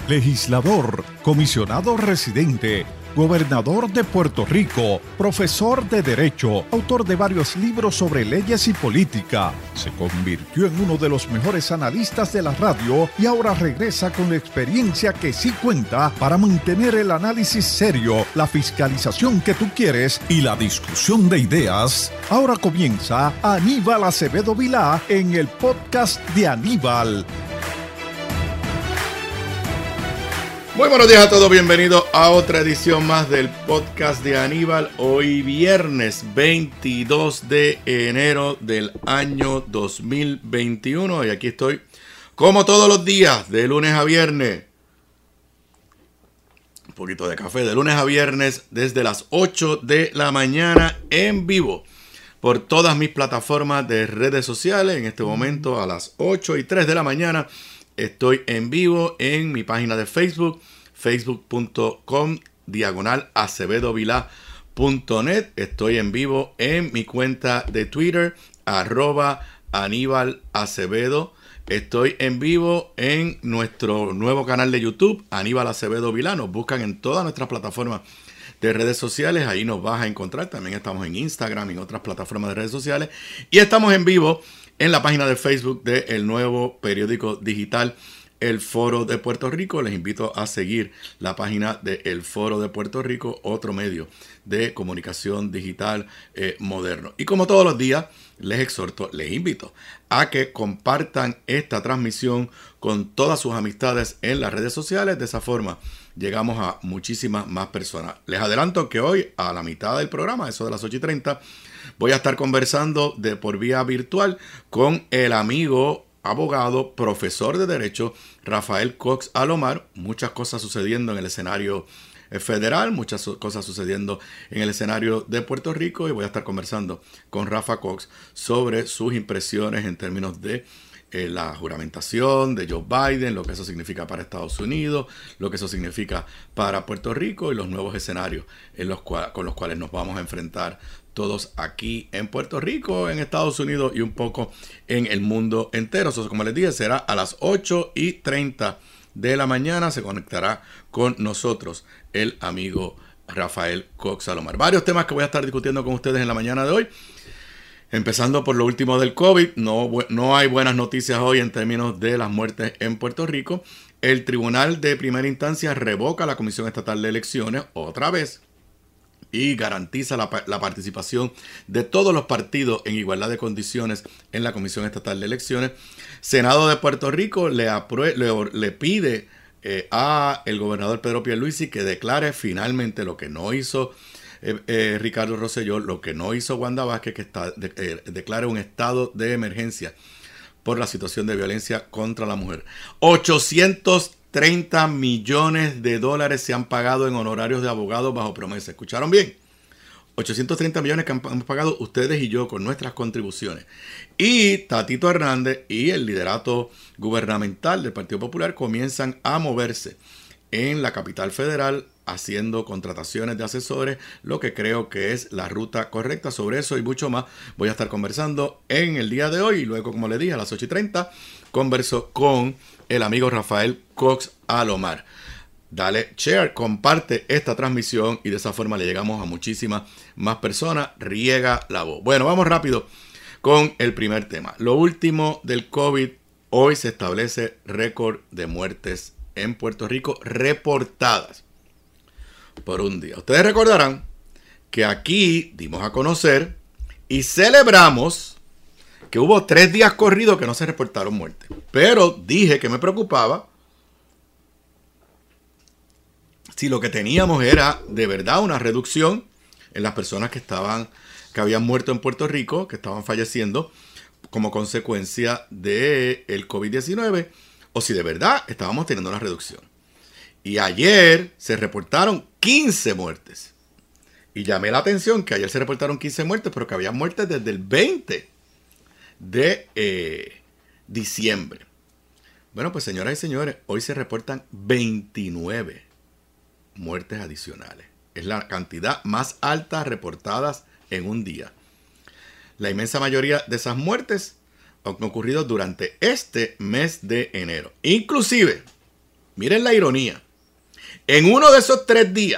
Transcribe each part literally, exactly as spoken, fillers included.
legislador, comisionado residente, gobernador de Puerto Rico, profesor de Derecho, autor de varios libros sobre leyes y política. Se convirtió en uno de los mejores analistas de la radio y ahora regresa con la experiencia que sí cuenta para mantener el análisis serio, la fiscalización que tú quieres y la discusión de ideas. Ahora comienza Aníbal Acevedo Vilá en el podcast de Aníbal. Muy buenos días a todos, bienvenidos a otra edición más del podcast de Aníbal. Hoy viernes veintidós de enero del año dos mil veintiuno y aquí estoy como todos los días, de lunes a viernes. Un poquito de café, de lunes a viernes desde las ocho de la mañana en vivo por todas mis plataformas de redes sociales. En este momento a las ocho y tres de la mañana estoy en vivo en mi página de Facebook, facebook punto com diagonal acevedo vilá punto net. Estoy en vivo en mi cuenta de Twitter, arroba Aníbal Acevedo. Estoy en vivo en nuestro nuevo canal de YouTube, Aníbal Acevedo Vilá. Nos buscan en todas nuestras plataformas de redes sociales, ahí nos vas a encontrar. También estamos en Instagram y en otras plataformas de redes sociales. Y estamos en vivo en la página de Facebook del nuevo periódico digital El Foro de Puerto Rico. Les invito a seguir la página de El Foro de Puerto Rico, otro medio de comunicación digital eh, moderno. Y como todos los días, les exhorto, les invito a que compartan esta transmisión con todas sus amistades en las redes sociales. De esa forma llegamos a muchísimas más personas. Les adelanto que hoy, a la mitad del programa, eso de las ocho y treinta, voy a estar conversando de por vía virtual con el amigo, abogado, profesor de Derecho, Rafael Cox Alomar. Muchas cosas sucediendo en el escenario federal, muchas cosas sucediendo en el escenario de Puerto Rico, y voy a estar conversando con Rafa Cox sobre sus impresiones en términos de eh, la juramentación de Joe Biden, lo que eso significa para Estados Unidos, lo que eso significa para Puerto Rico y los nuevos escenarios en los cual, con los cuales nos vamos a enfrentar todos aquí en Puerto Rico, en Estados Unidos y un poco en el mundo entero. Eso, como les dije, será a las ocho y treinta de la mañana. Se conectará con nosotros el amigo Rafael Cox Alomar. Varios temas que voy a estar discutiendo con ustedes en la mañana de hoy. Empezando por lo último del COVID. No, no hay buenas noticias hoy en términos de las muertes en Puerto Rico. El Tribunal de Primera Instancia revoca la Comisión Estatal de Elecciones otra vez y garantiza la, la participación de todos los partidos en igualdad de condiciones en la Comisión Estatal de Elecciones. Senado de Puerto Rico le, aprue- le, le pide eh, a el gobernador Pedro Pierluisi que declare finalmente lo que no hizo eh, eh, Ricardo Rosselló, lo que no hizo Wanda Vázquez, que está, de, eh, declare un estado de emergencia por la situación de violencia contra la mujer. ochocientos treinta millones de dólares se han pagado en honorarios de abogados bajo promesa. ¿Escucharon bien? ochocientos treinta millones que han pagado ustedes y yo con nuestras contribuciones. Y Tatito Hernández y el liderato gubernamental del Partido Popular comienzan a moverse en la capital federal haciendo contrataciones de asesores, lo que creo que es la ruta correcta. Sobre eso y mucho más voy a estar conversando en el día de hoy. Y luego, como les dije, a las ocho y treinta converso con el amigo Rafael Cox Alomar. Dale share, comparte esta transmisión y de esa forma le llegamos a muchísimas más personas. Riega la voz. Bueno, vamos rápido con el primer tema. Lo último del COVID. Hoy se establece récord de muertes en Puerto Rico reportadas por un día. Ustedes recordarán que aquí dimos a conocer y celebramos que hubo tres días corridos que no se reportaron muertes. Pero dije que me preocupaba si lo que teníamos era de verdad una reducción en las personas que estaban, que habían muerto en Puerto Rico, que estaban falleciendo como consecuencia del COVID diecinueve, o si de verdad estábamos teniendo una reducción. Y ayer se reportaron quince muertes. Y llamé la atención que ayer se reportaron quince muertes, pero que había muertes desde el veinte de eh, diciembre. Bueno, pues señoras y señores, hoy se reportan veintinueve muertes adicionales. Es la cantidad más alta reportadas en un día. La inmensa mayoría de esas muertes han ocurrido durante este mes de enero. Inclusive, miren la ironía, en uno de esos tres días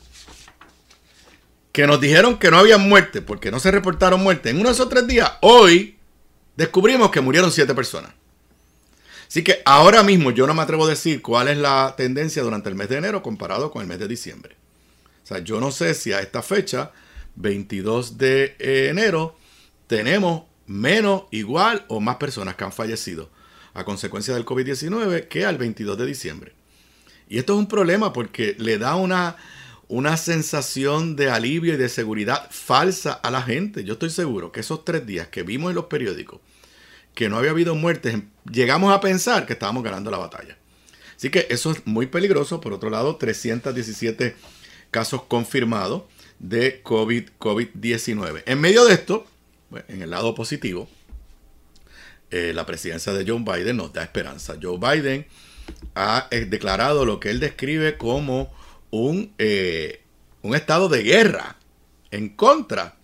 que nos dijeron que no había muerte, porque no se reportaron muertes, en uno de esos tres días, hoy descubrimos que murieron siete personas. Así que ahora mismo yo no me atrevo a decir cuál es la tendencia durante el mes de enero comparado con el mes de diciembre. O sea, yo no sé si a esta fecha, veintidós de enero, tenemos menos, igual o más personas que han fallecido a consecuencia del COVID diecinueve que al veintidós de diciembre. Y esto es un problema porque le da una, una sensación de alivio y de seguridad falsa a la gente. Yo estoy seguro que esos tres días que vimos en los periódicos que no había habido muertes, llegamos a pensar que estábamos ganando la batalla. Así que eso es muy peligroso. Por otro lado, trescientos diecisiete casos confirmados de COVID diecinueve. En medio de esto, bueno, en el lado positivo, eh, la presidencia de Joe Biden nos da esperanza. Joe Biden ha eh, declarado lo que él describe como un, eh, un estado de guerra en contra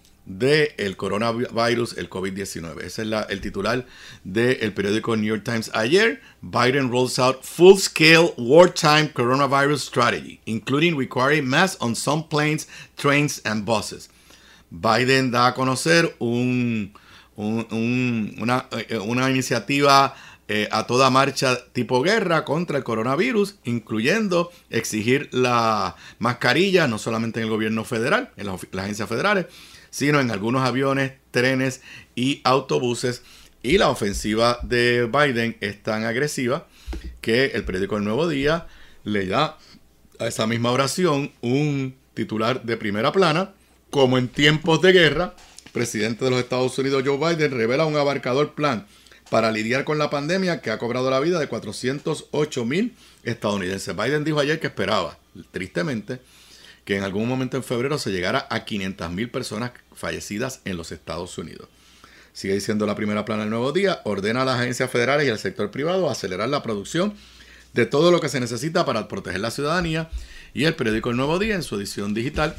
del coronavirus, el COVID diecinueve. Ese es la, el titular del periódico New York Times ayer. Biden rolls out full-scale wartime coronavirus strategy, including requiring masks on some planes, trains and buses. Biden da a conocer un, un, un, una, una iniciativa eh, a toda marcha tipo guerra contra el coronavirus, incluyendo exigir la mascarilla, no solamente en el gobierno federal, en las, las agencias federales, sino en algunos aviones, trenes y autobuses. Y la ofensiva de Biden es tan agresiva que el periódico El Nuevo Día le da a esa misma oración un titular de primera plana. Como en tiempos de guerra, el presidente de los Estados Unidos, Joe Biden, revela un abarcador plan para lidiar con la pandemia que ha cobrado la vida de cuatrocientos ocho mil estadounidenses. Biden dijo ayer que esperaba, tristemente, que en algún momento en febrero se llegara a quinientas mil personas fallecidas en los Estados Unidos. Sigue diciendo la primera plana del Nuevo Día, ordena a las agencias federales y al sector privado a acelerar la producción de todo lo que se necesita para proteger la ciudadanía. Y el periódico El Nuevo Día, en su edición digital,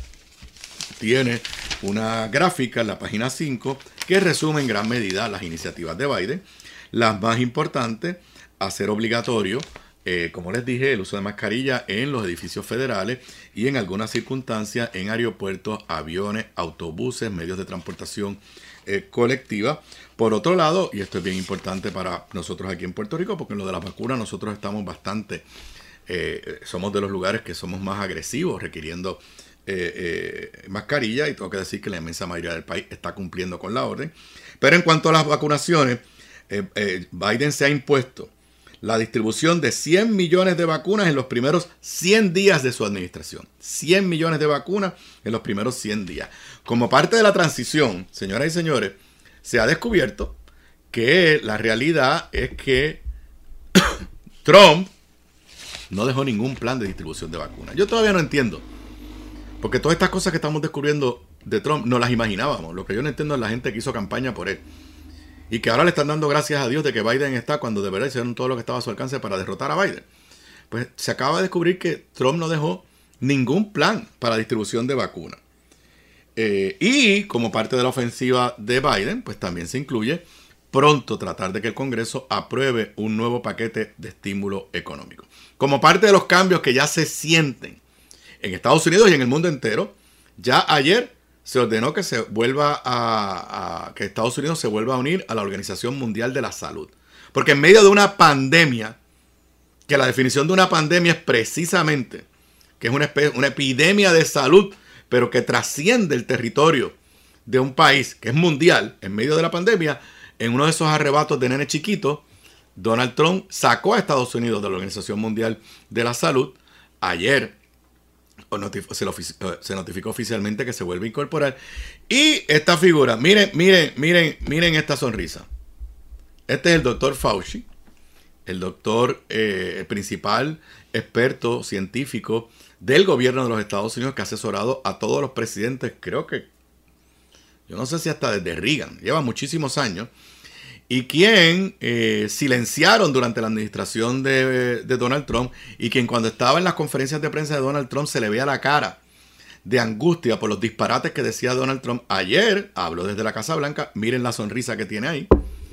tiene una gráfica en la página cinco que resume en gran medida las iniciativas de Biden. Las más importantes, hacer obligatorio, Eh, como les dije, el uso de mascarilla en los edificios federales y en algunas circunstancias en aeropuertos, aviones, autobuses, medios de transportación eh, colectiva. Por otro lado, y esto es bien importante para nosotros aquí en Puerto Rico, porque en lo de las vacunas nosotros estamos bastante, eh, somos de los lugares que somos más agresivos requiriendo eh, eh, mascarilla, y tengo que decir que la inmensa mayoría del país está cumpliendo con la orden. Pero en cuanto a las vacunaciones, eh, eh, Biden se ha impuesto la distribución de cien millones de vacunas en los primeros cien días de su administración. cien millones de vacunas en los primeros cien días. Como parte de la transición, señoras y señores, se ha descubierto que la realidad es que Trump no dejó ningún plan de distribución de vacunas. Yo todavía no entiendo, porque todas estas cosas que estamos descubriendo de Trump no las imaginábamos. Lo que yo no entiendo es la gente que hizo campaña por él y que ahora le están dando gracias a Dios de que Biden está cuando de verdad hicieron todo lo que estaba a su alcance para derrotar a Biden. Pues se acaba de descubrir que Trump no dejó ningún plan para distribución de vacunas. Eh, y como parte de la ofensiva de Biden, pues también se incluye pronto tratar de que el Congreso apruebe un nuevo paquete de estímulo económico. Como parte de los cambios que ya se sienten en Estados Unidos y en el mundo entero, ya ayer se ordenó que se vuelva a, a que Estados Unidos se vuelva a unir a la Organización Mundial de la Salud. Porque en medio de una pandemia, que la definición de una pandemia es precisamente que es una, una epidemia de salud, pero que trasciende el territorio de un país que es mundial, en medio de la pandemia, en uno de esos arrebatos de nene chiquito, Donald Trump sacó a Estados Unidos de la Organización Mundial de la Salud. Ayer Se, lo, se notificó oficialmente que se vuelve a incorporar. Y esta figura, miren, miren, miren, miren esta sonrisa. Este es el doctor Fauci, el doctor, eh, el principal experto científico del gobierno de los Estados Unidos, que ha asesorado a todos los presidentes, creo que, yo no sé si hasta desde Reagan, lleva muchísimos años, y quien eh, silenciaron durante la administración de, de Donald Trump, y quien cuando estaba en las conferencias de prensa de Donald Trump se le veía la cara de angustia por los disparates que decía Donald Trump. Ayer habló desde la Casa Blanca, miren la sonrisa que tiene ahí,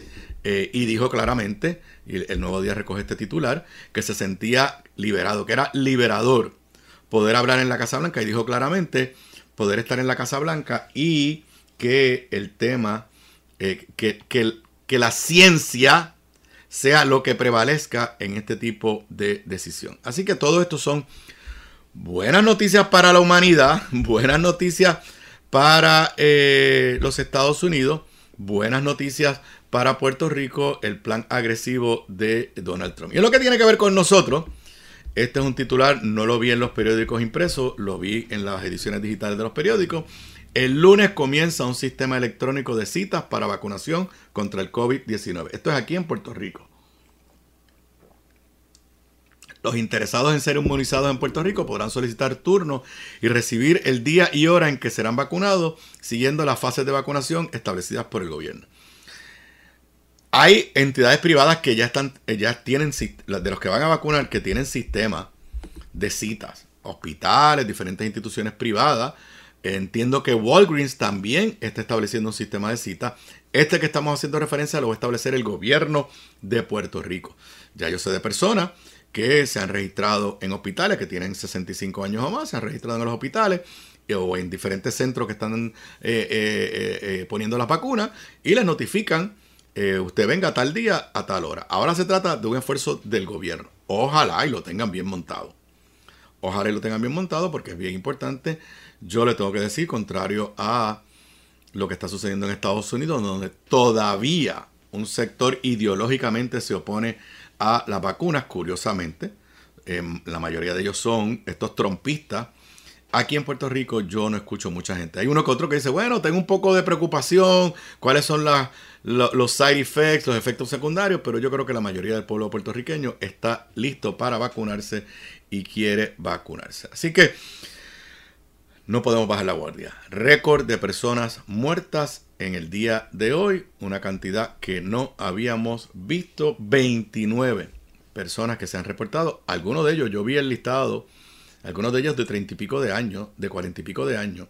eh, y dijo claramente, y el Nuevo Día recoge este titular, que se sentía liberado, que era liberador poder hablar en la Casa Blanca, y dijo claramente poder estar en la Casa Blanca y que el tema, eh, que, que, que la ciencia sea lo que prevalezca en este tipo de decisión. Así que todo esto son buenas noticias para la humanidad, buenas noticias para eh, los Estados Unidos, buenas noticias para Puerto Rico, el plan agresivo de Donald Trump. Y es lo que tiene que ver con nosotros. Este es un titular, no lo vi en los periódicos impresos, lo vi en las ediciones digitales de los periódicos. El lunes comienza un sistema electrónico de citas para vacunación contra el COVID diecinueve. Esto es aquí en Puerto Rico. Los interesados en ser inmunizados en Puerto Rico podrán solicitar turno y recibir el día y hora en que serán vacunados, siguiendo las fases de vacunación establecidas por el gobierno. Hay entidades privadas que ya están, ya tienen, de los que van a vacunar, que tienen sistemas de citas, hospitales, diferentes instituciones privadas. Entiendo que Walgreens también está estableciendo un sistema de citas. Este que estamos haciendo referencia lo va a establecer el gobierno de Puerto Rico. Ya yo sé de personas que se han registrado en hospitales, que tienen sesenta y cinco años o más, se han registrado en los hospitales o en diferentes centros que están eh, eh, eh, poniendo las vacunas y les notifican, eh, usted venga a tal día, a tal hora. Ahora se trata de un esfuerzo del gobierno. Ojalá y lo tengan bien montado. Ojalá y lo tengan bien montado porque es bien importante. Yo le tengo que decir, contrario a lo que está sucediendo en Estados Unidos, donde todavía un sector ideológicamente se opone a las vacunas, curiosamente. Eh, la mayoría de ellos son estos trumpistas. Aquí en Puerto Rico yo no escucho mucha gente. Hay uno que otro que dice, bueno, tengo un poco de preocupación, cuáles son las, lo, los side effects, los efectos secundarios, pero yo creo que la mayoría del pueblo puertorriqueño está listo para vacunarse y quiere vacunarse. Así que no podemos bajar la guardia. Récord de personas muertas en el día de hoy, una cantidad que no habíamos visto, veintinueve personas que se han reportado. Algunos de ellos, yo vi el listado, algunos de ellos de treinta y pico de años, de cuarenta y pico de años,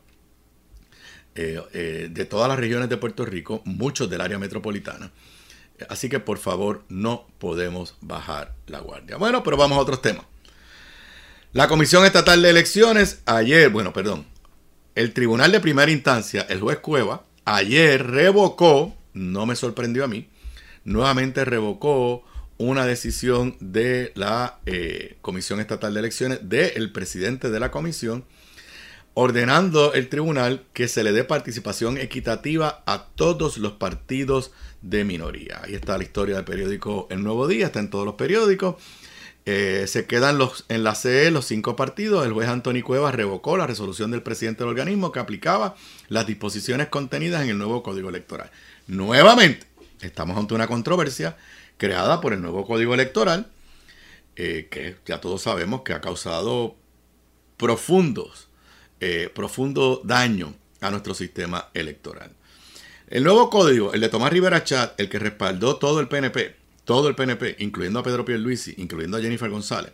eh, eh, de todas las regiones de Puerto Rico, muchos del área metropolitana. Así que por favor no podemos bajar la guardia. Bueno, pero vamos a otros temas. La Comisión Estatal de Elecciones, ayer, bueno, perdón, el Tribunal de Primera Instancia, el juez Cueva, ayer revocó, no me sorprendió a mí, nuevamente revocó una decisión de la eh, Comisión Estatal de Elecciones, del presidente de la comisión, ordenando el tribunal que se le dé participación equitativa a todos los partidos de minoría. Ahí está la historia del periódico El Nuevo Día, está en todos los periódicos. Eh, se quedan los, en la C E los cinco partidos. El juez Anthony Cuevas revocó la resolución del presidente del organismo que aplicaba las disposiciones contenidas en el nuevo Código Electoral. Nuevamente, estamos ante una controversia creada por el nuevo Código Electoral, eh, que ya todos sabemos que ha causado profundos, eh, profundo daño a nuestro sistema electoral. El nuevo código, el de Tomás Rivera Chat, el que respaldó todo el P N P, todo el P N P, incluyendo a Pedro Pierluisi, incluyendo a Jennifer González,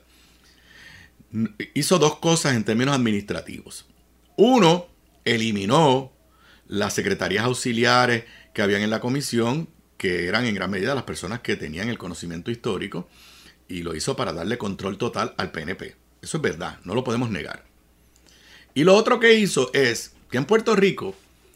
hizo dos cosas en términos administrativos. Uno, eliminó las secretarías auxiliares que habían en la comisión, que eran en gran medida las personas que tenían el conocimiento histórico, y lo hizo para darle control total al P N P. Eso es verdad, no lo podemos negar. Y lo otro que hizo es que en Puerto Rico,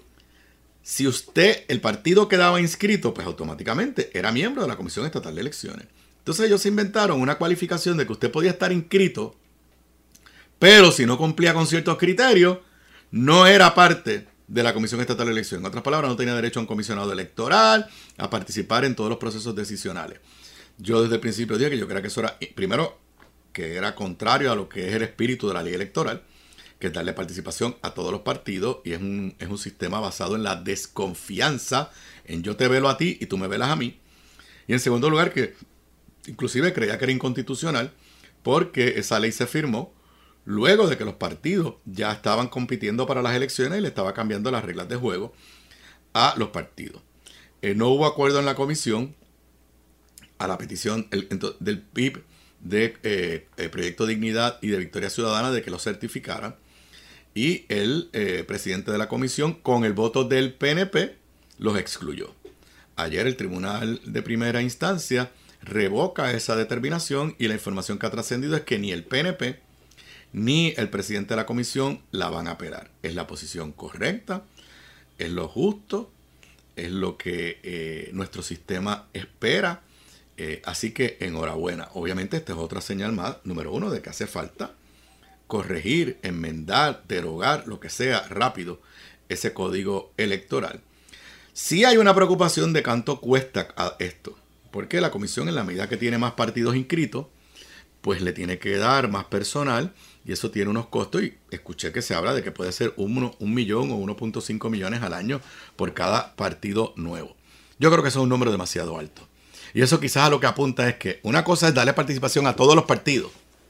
si usted, el partido quedaba inscrito, pues automáticamente era miembro de la Comisión Estatal de Elecciones. Entonces ellos se inventaron una cualificación de que usted podía estar inscrito, pero si no cumplía con ciertos criterios, no era parte de la Comisión Estatal de Elecciones. En otras palabras, no tenía derecho a un comisionado electoral, a participar en todos los procesos decisionales. Yo desde el principio dije que yo creía que eso era, primero, que era contrario a lo que es el espíritu de la ley electoral, que es darle participación a todos los partidos, y es un, es un sistema basado en la desconfianza, en yo te velo a ti y tú me velas a mí. Y en segundo lugar, que inclusive creía que era inconstitucional, porque esa ley se firmó luego de que los partidos ya estaban compitiendo para las elecciones y le estaba cambiando las reglas de juego a los partidos. Eh, no hubo acuerdo en la comisión a la petición el, del P I B, de eh, el Proyecto Dignidad y de Victoria Ciudadana, de que lo certificaran. Y el eh, presidente de la comisión, con el voto del P N P, los excluyó. Ayer el Tribunal de Primera Instancia revoca esa determinación y la información que ha trascendido es que ni el P N P ni el presidente de la comisión la van a apelar. Es la posición correcta, es lo justo, es lo que eh, nuestro sistema espera. Eh, así que enhorabuena. Obviamente esta es otra señal más, número uno, de que hace falta corregir, enmendar, derogar, lo que sea, rápido, ese código electoral. Sí hay una preocupación de cuánto cuesta a esto, porque la comisión, en la medida que tiene más partidos inscritos, pues le tiene que dar más personal y eso tiene unos costos. Y escuché que se habla de que puede ser un, un millón o uno punto cinco millones al año por cada partido nuevo. Yo creo que eso es un número demasiado alto. Y eso quizás a lo que apunta es que una cosa es darle participación a todos los partidos.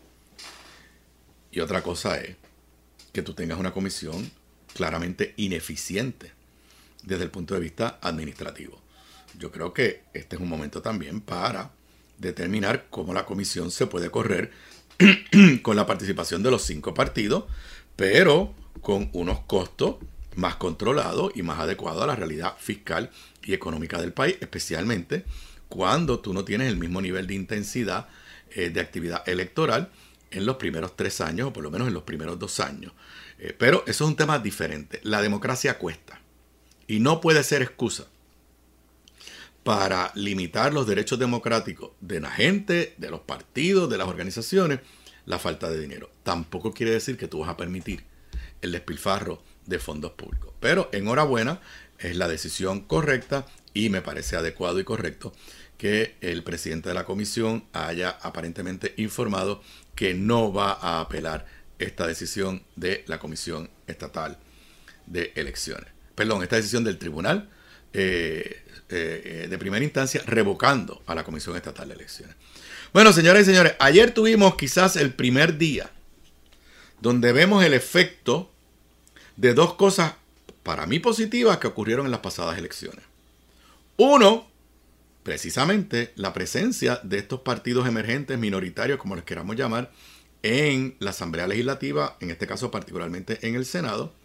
Y otra cosa es que tú tengas una comisión claramente ineficiente desde el punto de vista administrativo. Yo creo que este es un momento también para determinar cómo la comisión se puede correr con la participación de los cinco partidos, pero con unos costos más controlados y más adecuados a la realidad fiscal y económica del país, especialmente cuando tú no tienes el mismo nivel de intensidad eh, de actividad electoral en los primeros tres años, o por lo menos en los primeros dos años. Eh, pero eso es un tema diferente. La democracia cuesta y no puede ser excusa para limitar los derechos democráticos de la gente, de los partidos, de las organizaciones, la falta de dinero. Tampoco quiere decir que tú vas a permitir el despilfarro de fondos públicos. Pero enhorabuena, es la decisión correcta y me parece adecuado y correcto que el presidente de la comisión haya aparentemente informado que no va a apelar esta decisión de la Comisión Estatal de Elecciones. Perdón, esta decisión del Tribunal eh, eh, de Primera Instancia revocando a la Comisión Estatal de Elecciones. Bueno, señoras y señores, ayer tuvimos quizás el primer día donde vemos el efecto de dos cosas para mí positivas que ocurrieron en las pasadas elecciones. Uno, precisamente la presencia de estos partidos emergentes, minoritarios, como les queramos llamar, en la Asamblea Legislativa, en este caso particularmente en el Senado.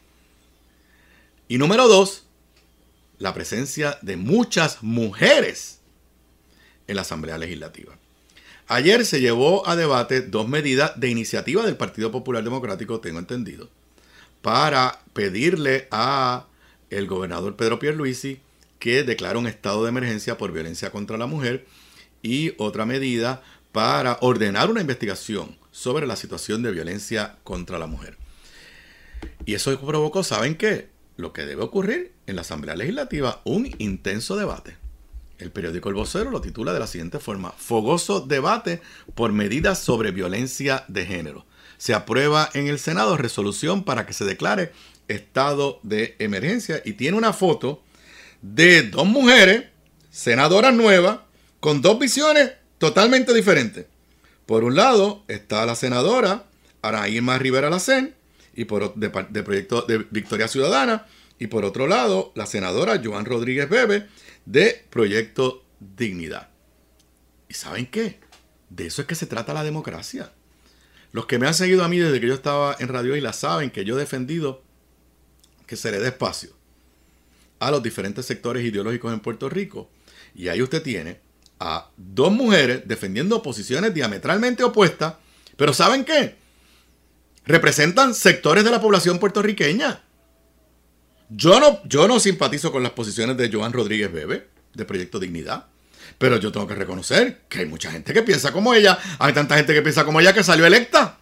Y número dos, la presencia de muchas mujeres en la Asamblea Legislativa. Ayer se llevó a debate dos medidas de iniciativa del Partido Popular Democrático, tengo entendido, para pedirle a el gobernador Pedro Pierluisi que declara un estado de emergencia por violencia contra la mujer y otra medida para ordenar una investigación sobre la situación de violencia contra la mujer. Y eso provocó, ¿saben qué? Lo que debe ocurrir en la Asamblea Legislativa, un intenso debate. El periódico El Vocero lo titula de la siguiente forma: fogoso debate por medidas sobre violencia de género. Se aprueba en el Senado resolución para que se declare estado de emergencia y tiene una foto de dos mujeres, senadoras nuevas, con dos visiones totalmente diferentes. Por un lado está la senadora Ana Irma Rivera Lacén, y por de, de Proyecto de Victoria Ciudadana, y por otro lado la senadora Joan Rodríguez Bebe de Proyecto Dignidad. ¿Y saben qué? De eso es que se trata la democracia. Los que me han seguido a mí desde que yo estaba en Radio Isla saben que yo he defendido que se le dé espacio a los diferentes sectores ideológicos en Puerto Rico. Y ahí usted tiene a dos mujeres defendiendo posiciones diametralmente opuestas, pero ¿saben qué? Representan sectores de la población puertorriqueña. Yo no, yo no simpatizo con las posiciones de Joan Rodríguez Bebe, de Proyecto Dignidad, pero yo tengo que reconocer que hay mucha gente que piensa como ella. Hay tanta gente que piensa como ella que salió electa.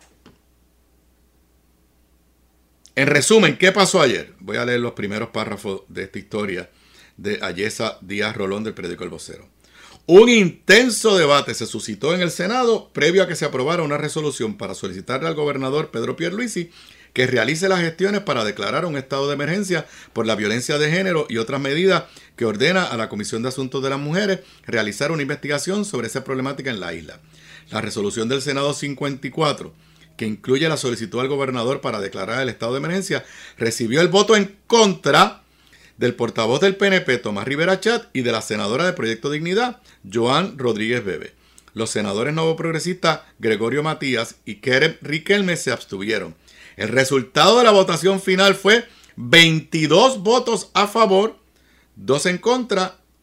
En resumen, ¿qué pasó ayer? Voy a leer los primeros párrafos de esta historia de Ayesa Díaz Rolón del periódico El Vocero. Un intenso debate se suscitó en el Senado previo a que se aprobara una resolución para solicitarle al gobernador Pedro Pierluisi que realice las gestiones para declarar un estado de emergencia por la violencia de género y otras medidas que ordena a la Comisión de Asuntos de las Mujeres realizar una investigación sobre esa problemática en la isla. La resolución del Senado cincuenta y cuatro, que incluye la solicitud al gobernador para declarar el estado de emergencia, recibió el voto en contra del portavoz del P N P, Tomás Rivera Chat, y de la senadora de Proyecto Dignidad, Joan Rodríguez Bebe. Los senadores novoprogresistas Gregorio Matías y Kerem Riquelme se abstuvieron. El resultado de la votación final fue veintidós votos a favor, dos en contra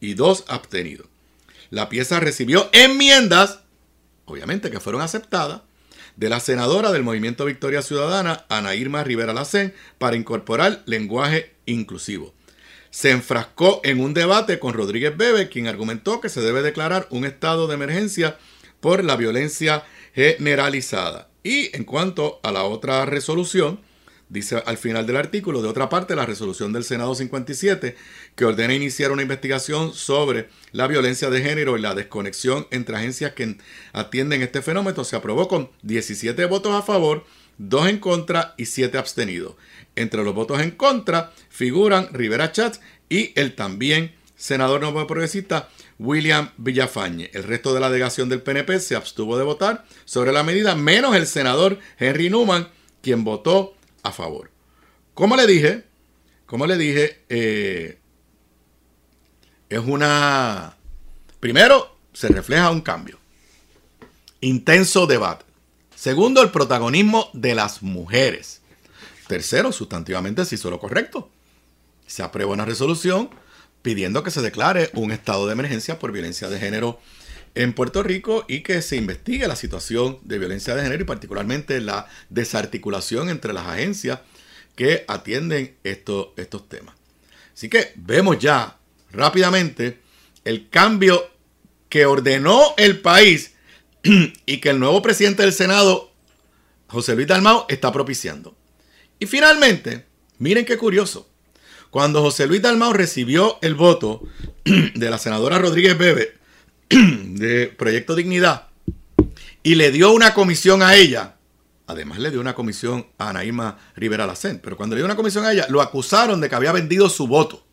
y dos abstenidos. La pieza recibió enmiendas, obviamente que fueron aceptadas, de la senadora del Movimiento Victoria Ciudadana, Ana Irma Rivera Lacén, para incorporar lenguaje inclusivo. Se enfrascó en un debate con Rodríguez Bebe, quien argumentó que se debe declarar un estado de emergencia por la violencia generalizada. Y en cuanto a la otra resolución, dice al final del artículo, de otra parte, la resolución del Senado cincuenta y siete, que ordena iniciar una investigación sobre la violencia de género y la desconexión entre agencias que atienden este fenómeno, se aprobó con diecisiete votos a favor, dos en contra y siete abstenidos. Entre los votos en contra figuran Rivera Schatz y el también senador nuevo progresista William Villafañe. El resto de la delegación del P N P se abstuvo de votar sobre la medida, menos el senador Henry Newman, quien votó a favor. Como le dije, como le dije, eh, es una... Primero, se refleja un cambio. Intenso debate. Segundo, el protagonismo de las mujeres. Tercero, sustantivamente se hizo lo correcto. Se aprueba una resolución pidiendo que se declare un estado de emergencia por violencia de género en Puerto Rico y que se investigue la situación de violencia de género y particularmente la desarticulación entre las agencias que atienden estos, estos temas. Así que vemos ya rápidamente el cambio que ordenó el país y que el nuevo presidente del Senado, José Luis Dalmau, está propiciando. Y finalmente, miren qué curioso, cuando José Luis Dalmau recibió el voto de la senadora Rodríguez Bebe de Proyecto Dignidad y le dio una comisión a ella, además le dio una comisión a Ana Irma Rivera Lacén, pero cuando le dio una comisión a ella, lo acusaron de que había vendido su voto.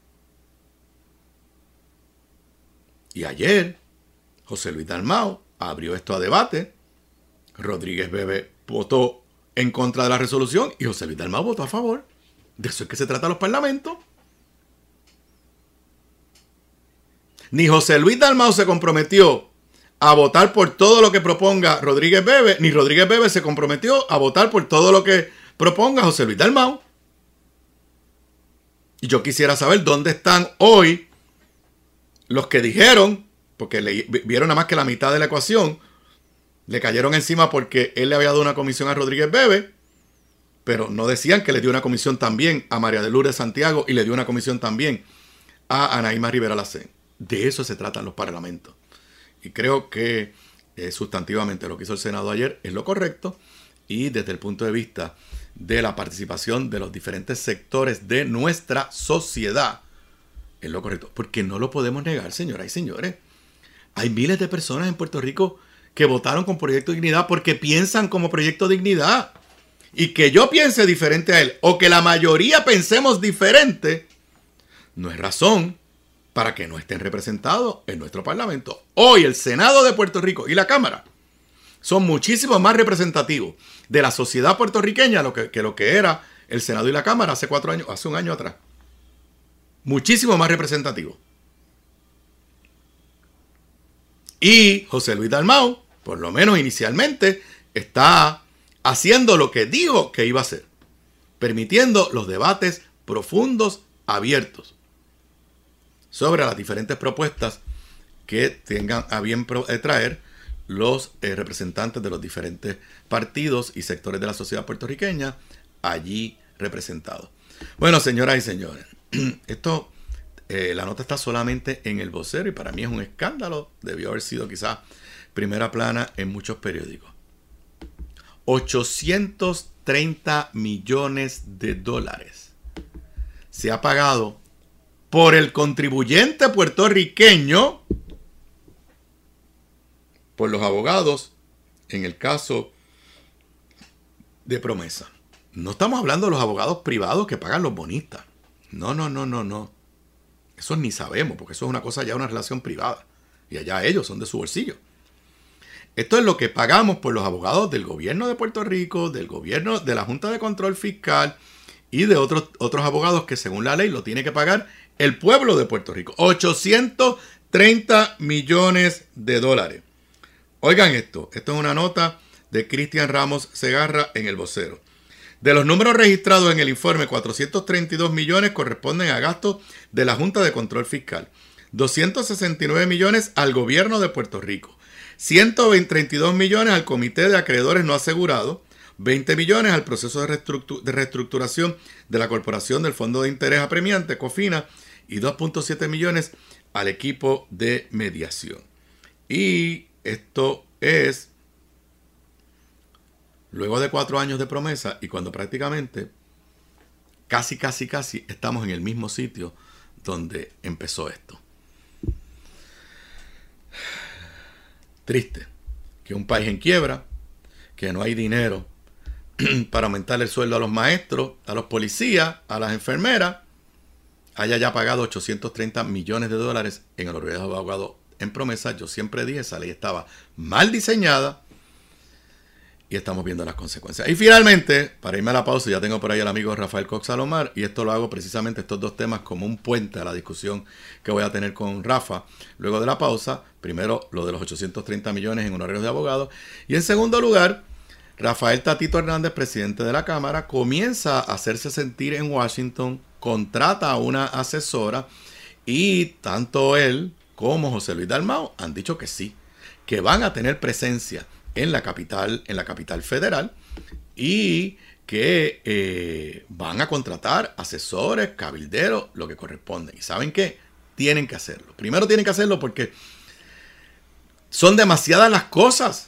Y ayer, José Luis Dalmau abrió esto a debate, Rodríguez Bebe votó en contra de la resolución y José Luis Dalmau votó a favor. De eso es que se trata los parlamentos. Ni José Luis Dalmau se comprometió a votar por todo lo que proponga Rodríguez Bebe, ni Rodríguez Bebe se comprometió a votar por todo lo que proponga José Luis Dalmau. Y yo quisiera saber dónde están hoy los que dijeron, porque le vieron nada más que la mitad de la ecuación, le cayeron encima porque él le había dado una comisión a Rodríguez Bebe, pero no decían que le dio una comisión también a María de Lourdes Santiago y le dio una comisión también a Ana Irma Rivera Lacén. De eso se tratan los parlamentos. Y creo que eh, sustantivamente lo que hizo el Senado ayer es lo correcto y desde el punto de vista de la participación de los diferentes sectores de nuestra sociedad es lo correcto. Porque no lo podemos negar, señoras y señores. Hay miles de personas en Puerto Rico que votaron con Proyecto Dignidad porque piensan como Proyecto Dignidad. Y que yo piense diferente a él o que la mayoría pensemos diferente no es razón para que no estén representados en nuestro Parlamento. Hoy el Senado de Puerto Rico y la Cámara son muchísimo más representativos de la sociedad puertorriqueña lo que, que lo que era el Senado y la Cámara hace cuatro años, hace un año atrás. Muchísimo más representativos. Y José Luis Dalmau, por lo menos inicialmente, está haciendo lo que dijo que iba a hacer, permitiendo los debates profundos, abiertos, sobre las diferentes propuestas que tengan a bien traer los eh, representantes de los diferentes partidos y sectores de la sociedad puertorriqueña allí representados. Bueno, señoras y señores, esto, eh, la nota está solamente en El Vocero y para mí es un escándalo, debió haber sido quizás primera plana en muchos periódicos. ochocientos treinta millones de dólares se ha pagado por el contribuyente puertorriqueño por los abogados en el caso de Promesa. No estamos hablando de los abogados privados que pagan los bonistas. No, no, no, no, no. Eso ni sabemos, porque eso es una cosa ya, una relación privada. Y allá ellos son de su bolsillo. Esto es lo que pagamos por los abogados del gobierno de Puerto Rico, del gobierno de la Junta de Control Fiscal y de otros, otros abogados que según la ley lo tiene que pagar el pueblo de Puerto Rico. ochocientos treinta millones de dólares. Oigan esto, esto es una nota de Cristian Ramos Segarra en El Vocero. De los números registrados en el informe, cuatrocientos treinta y dos millones corresponden a gastos de la Junta de Control Fiscal. doscientos sesenta y nueve millones al gobierno de Puerto Rico, ciento treinta y dos millones al Comité de Acreedores No Asegurados, veinte millones al proceso de, reestructu- de reestructuración de la Corporación del Fondo de Interés Apremiante, COFINA, y dos punto siete millones al equipo de mediación. Y esto es luego de cuatro años de promesa y cuando prácticamente casi, casi, casi estamos en el mismo sitio donde empezó esto. Triste que un país en quiebra, que no hay dinero para aumentar el sueldo a los maestros, a los policías, a las enfermeras, haya ya pagado ochocientos treinta millones de dólares en el honorario de abogado en promesa. Yo siempre dije, esa ley estaba mal diseñada y estamos viendo las consecuencias. Y finalmente, para irme a la pausa, ya tengo por ahí al amigo Rafael Cox Alomar, y esto lo hago precisamente estos dos temas como un puente a la discusión que voy a tener con Rafa luego de la pausa. Primero, lo de los ochocientos treinta millones en honorarios de abogados, y en segundo lugar, Rafael Tatito Hernández, presidente de la Cámara, comienza a hacerse sentir en Washington, contrata a una asesora y tanto él como José Luis Dalmau han dicho que sí, que van a tener presencia en la capital, en la capital federal y que eh, van a contratar asesores, cabilderos, lo que corresponde. ¿Y saben qué? Tienen que hacerlo. Primero tienen que hacerlo porque son demasiadas las cosas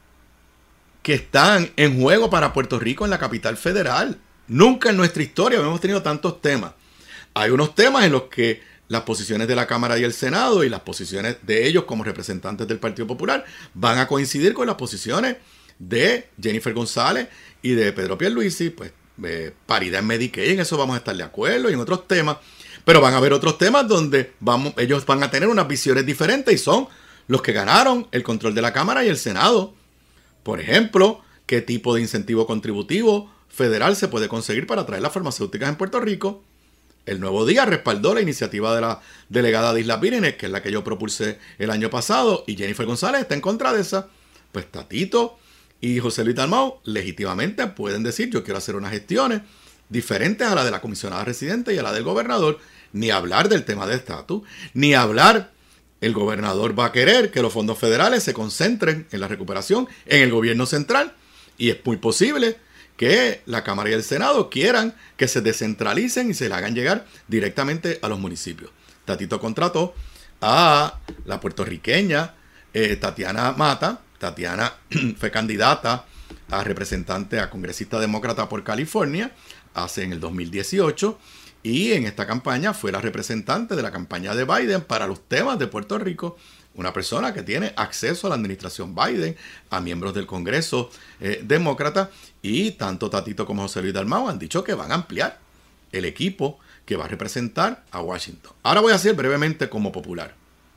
que están en juego para Puerto Rico en la capital federal. Nunca en nuestra historia hemos tenido tantos temas. Hay unos temas en los que las posiciones de la Cámara y el Senado y las posiciones de ellos como representantes del Partido Popular van a coincidir con las posiciones de Jennifer González y de Pedro Pierluisi. Pues eh, paridad en Medicaid, en eso vamos a estar de acuerdo, y en otros temas. Pero van a haber otros temas donde vamos, ellos van a tener unas visiones diferentes y son los que ganaron el control de la Cámara y el Senado. Por ejemplo, ¿qué tipo de incentivo contributivo federal se puede conseguir para traer las farmacéuticas en Puerto Rico? El Nuevo Día respaldó la iniciativa de la delegada de Islas Vírgenes, que es la que yo propulsé el año pasado, y Jennifer González está en contra de esa. Pues Tatito y José Luis Dalmau legítimamente pueden decir, yo quiero hacer unas gestiones diferentes a la de la comisionada residente y a la del gobernador, ni hablar del tema de estatus, ni hablar. El gobernador va a querer que los fondos federales se concentren en la recuperación en el gobierno central, y es muy posible que la Cámara y el Senado quieran que se descentralicen y se le hagan llegar directamente a los municipios. Tatito contrató a la puertorriqueña eh, Tatiana Mata. Tatiana fue candidata a representante, a congresista demócrata por California hace en el dos mil dieciocho. Y en esta campaña fue la representante de la campaña de Biden para los temas de Puerto Rico. Una persona que tiene acceso a la administración Biden, a miembros del Congreso eh, demócrata. Y tanto Tatito como José Luis Dalmau han dicho que van a ampliar el equipo que va a representar a Washington. Ahora voy a hacer brevemente como popular.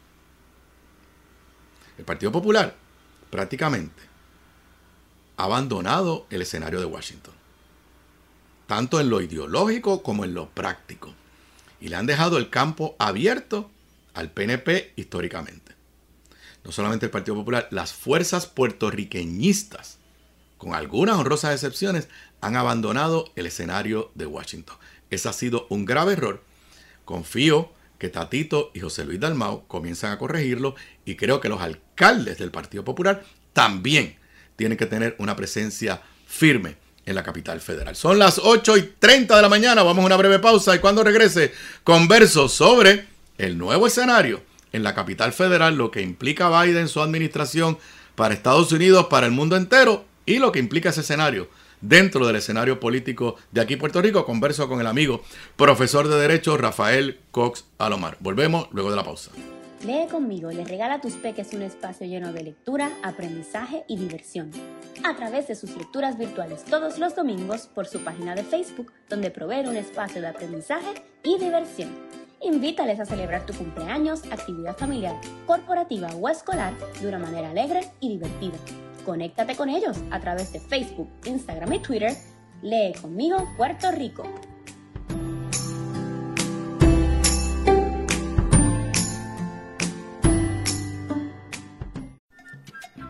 El Partido Popular prácticamente ha abandonado el escenario de Washington, tanto en lo ideológico como en lo práctico, y le han dejado el campo abierto al P N P históricamente. No solamente el Partido Popular, las fuerzas puertorriqueñistas, con algunas honrosas excepciones, han abandonado el escenario de Washington. Ese ha sido un grave error. Confío que Tatito y José Luis Dalmau comienzan a corregirlo, y creo que los alcaldes del Partido Popular también tienen que tener una presencia firme en la capital federal. Son las ocho y treinta de la mañana, vamos a una breve pausa y cuando regrese converso sobre el nuevo escenario en la capital federal, lo que implica Biden, su administración para Estados Unidos, para el mundo entero, y lo que implica ese escenario dentro del escenario político de aquí Puerto Rico. Converso con el amigo profesor de Derecho Rafael Cox Alomar. Volvemos luego de la pausa. Lee conmigo y le regala a tus peques un espacio lleno de lectura, aprendizaje y diversión, a través de sus lecturas virtuales todos los domingos por su página de Facebook, donde provee un espacio de aprendizaje y diversión. Invítales a celebrar tu cumpleaños, actividad familiar, corporativa o escolar de una manera alegre y divertida. Conéctate con ellos a través de Facebook, Instagram y Twitter. Lee conmigo Puerto Rico.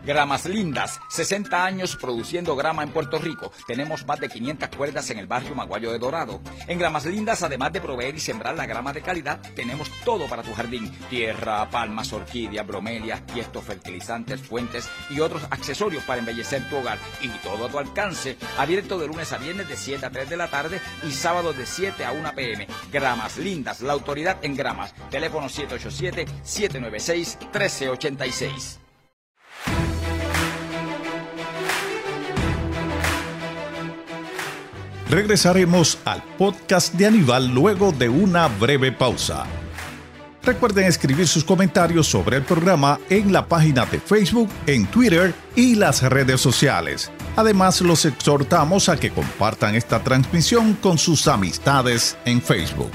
Gramas Lindas, sesenta años produciendo grama en Puerto Rico. Tenemos más de quinientas cuerdas en el barrio Maguayo de Dorado. En Gramas Lindas, además de proveer y sembrar la grama de calidad, tenemos todo para tu jardín. Tierra, palmas, orquídeas, bromelias, tiestos, fertilizantes, fuentes y otros accesorios para embellecer tu hogar. Y todo a tu alcance. Abierto de lunes a viernes de siete a tres de la tarde y sábados de siete a una p m Gramas Lindas, la autoridad en gramas. Teléfono siete ocho siete, siete nueve seis, uno tres ocho seis. Regresaremos al podcast de Aníbal luego de una breve pausa. Recuerden escribir sus comentarios sobre el programa en la página de Facebook, en Twitter y las redes sociales. Además, los exhortamos a que compartan esta transmisión con sus amistades en Facebook.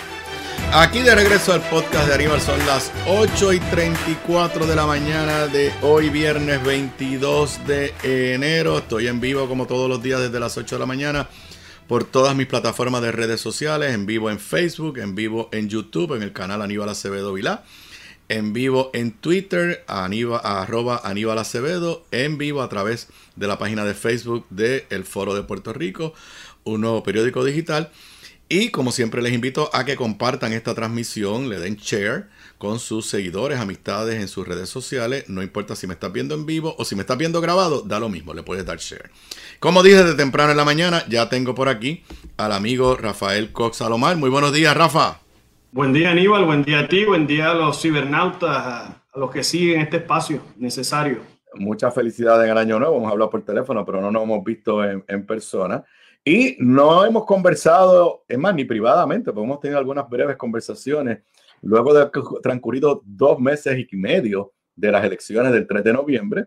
Aquí de regreso al podcast de Aníbal, son las ocho y treinta y cuatro de la mañana de hoy, viernes veintidós de enero. Estoy en vivo como todos los días desde las ocho de la mañana por todas mis plataformas de redes sociales, en vivo en Facebook, en vivo en YouTube, en el canal Aníbal Acevedo Vilá, en vivo en Twitter, Aníbal, arroba Aníbal Acevedo, en vivo a través de la página de Facebook de El Foro de Puerto Rico, un nuevo periódico digital. Y como siempre les invito a que compartan esta transmisión, le den share con sus seguidores, amistades en sus redes sociales. No importa si me estás viendo en vivo o si me estás viendo grabado, da lo mismo, le puedes dar share. Como dije desde temprano en la mañana, ya tengo por aquí al amigo Rafael Cox Salomar. Muy buenos días, Rafa. Buen día, Aníbal. Buen día a ti. Buen día a los cibernautas, a, a los que siguen este espacio necesario. Muchas felicidades en el año nuevo. Hemos hablado por teléfono, pero no nos hemos visto en, en persona. Y no hemos conversado, es más, ni privadamente, porque hemos tenido algunas breves conversaciones luego de que transcurrido dos meses y medio de las elecciones del tres de noviembre.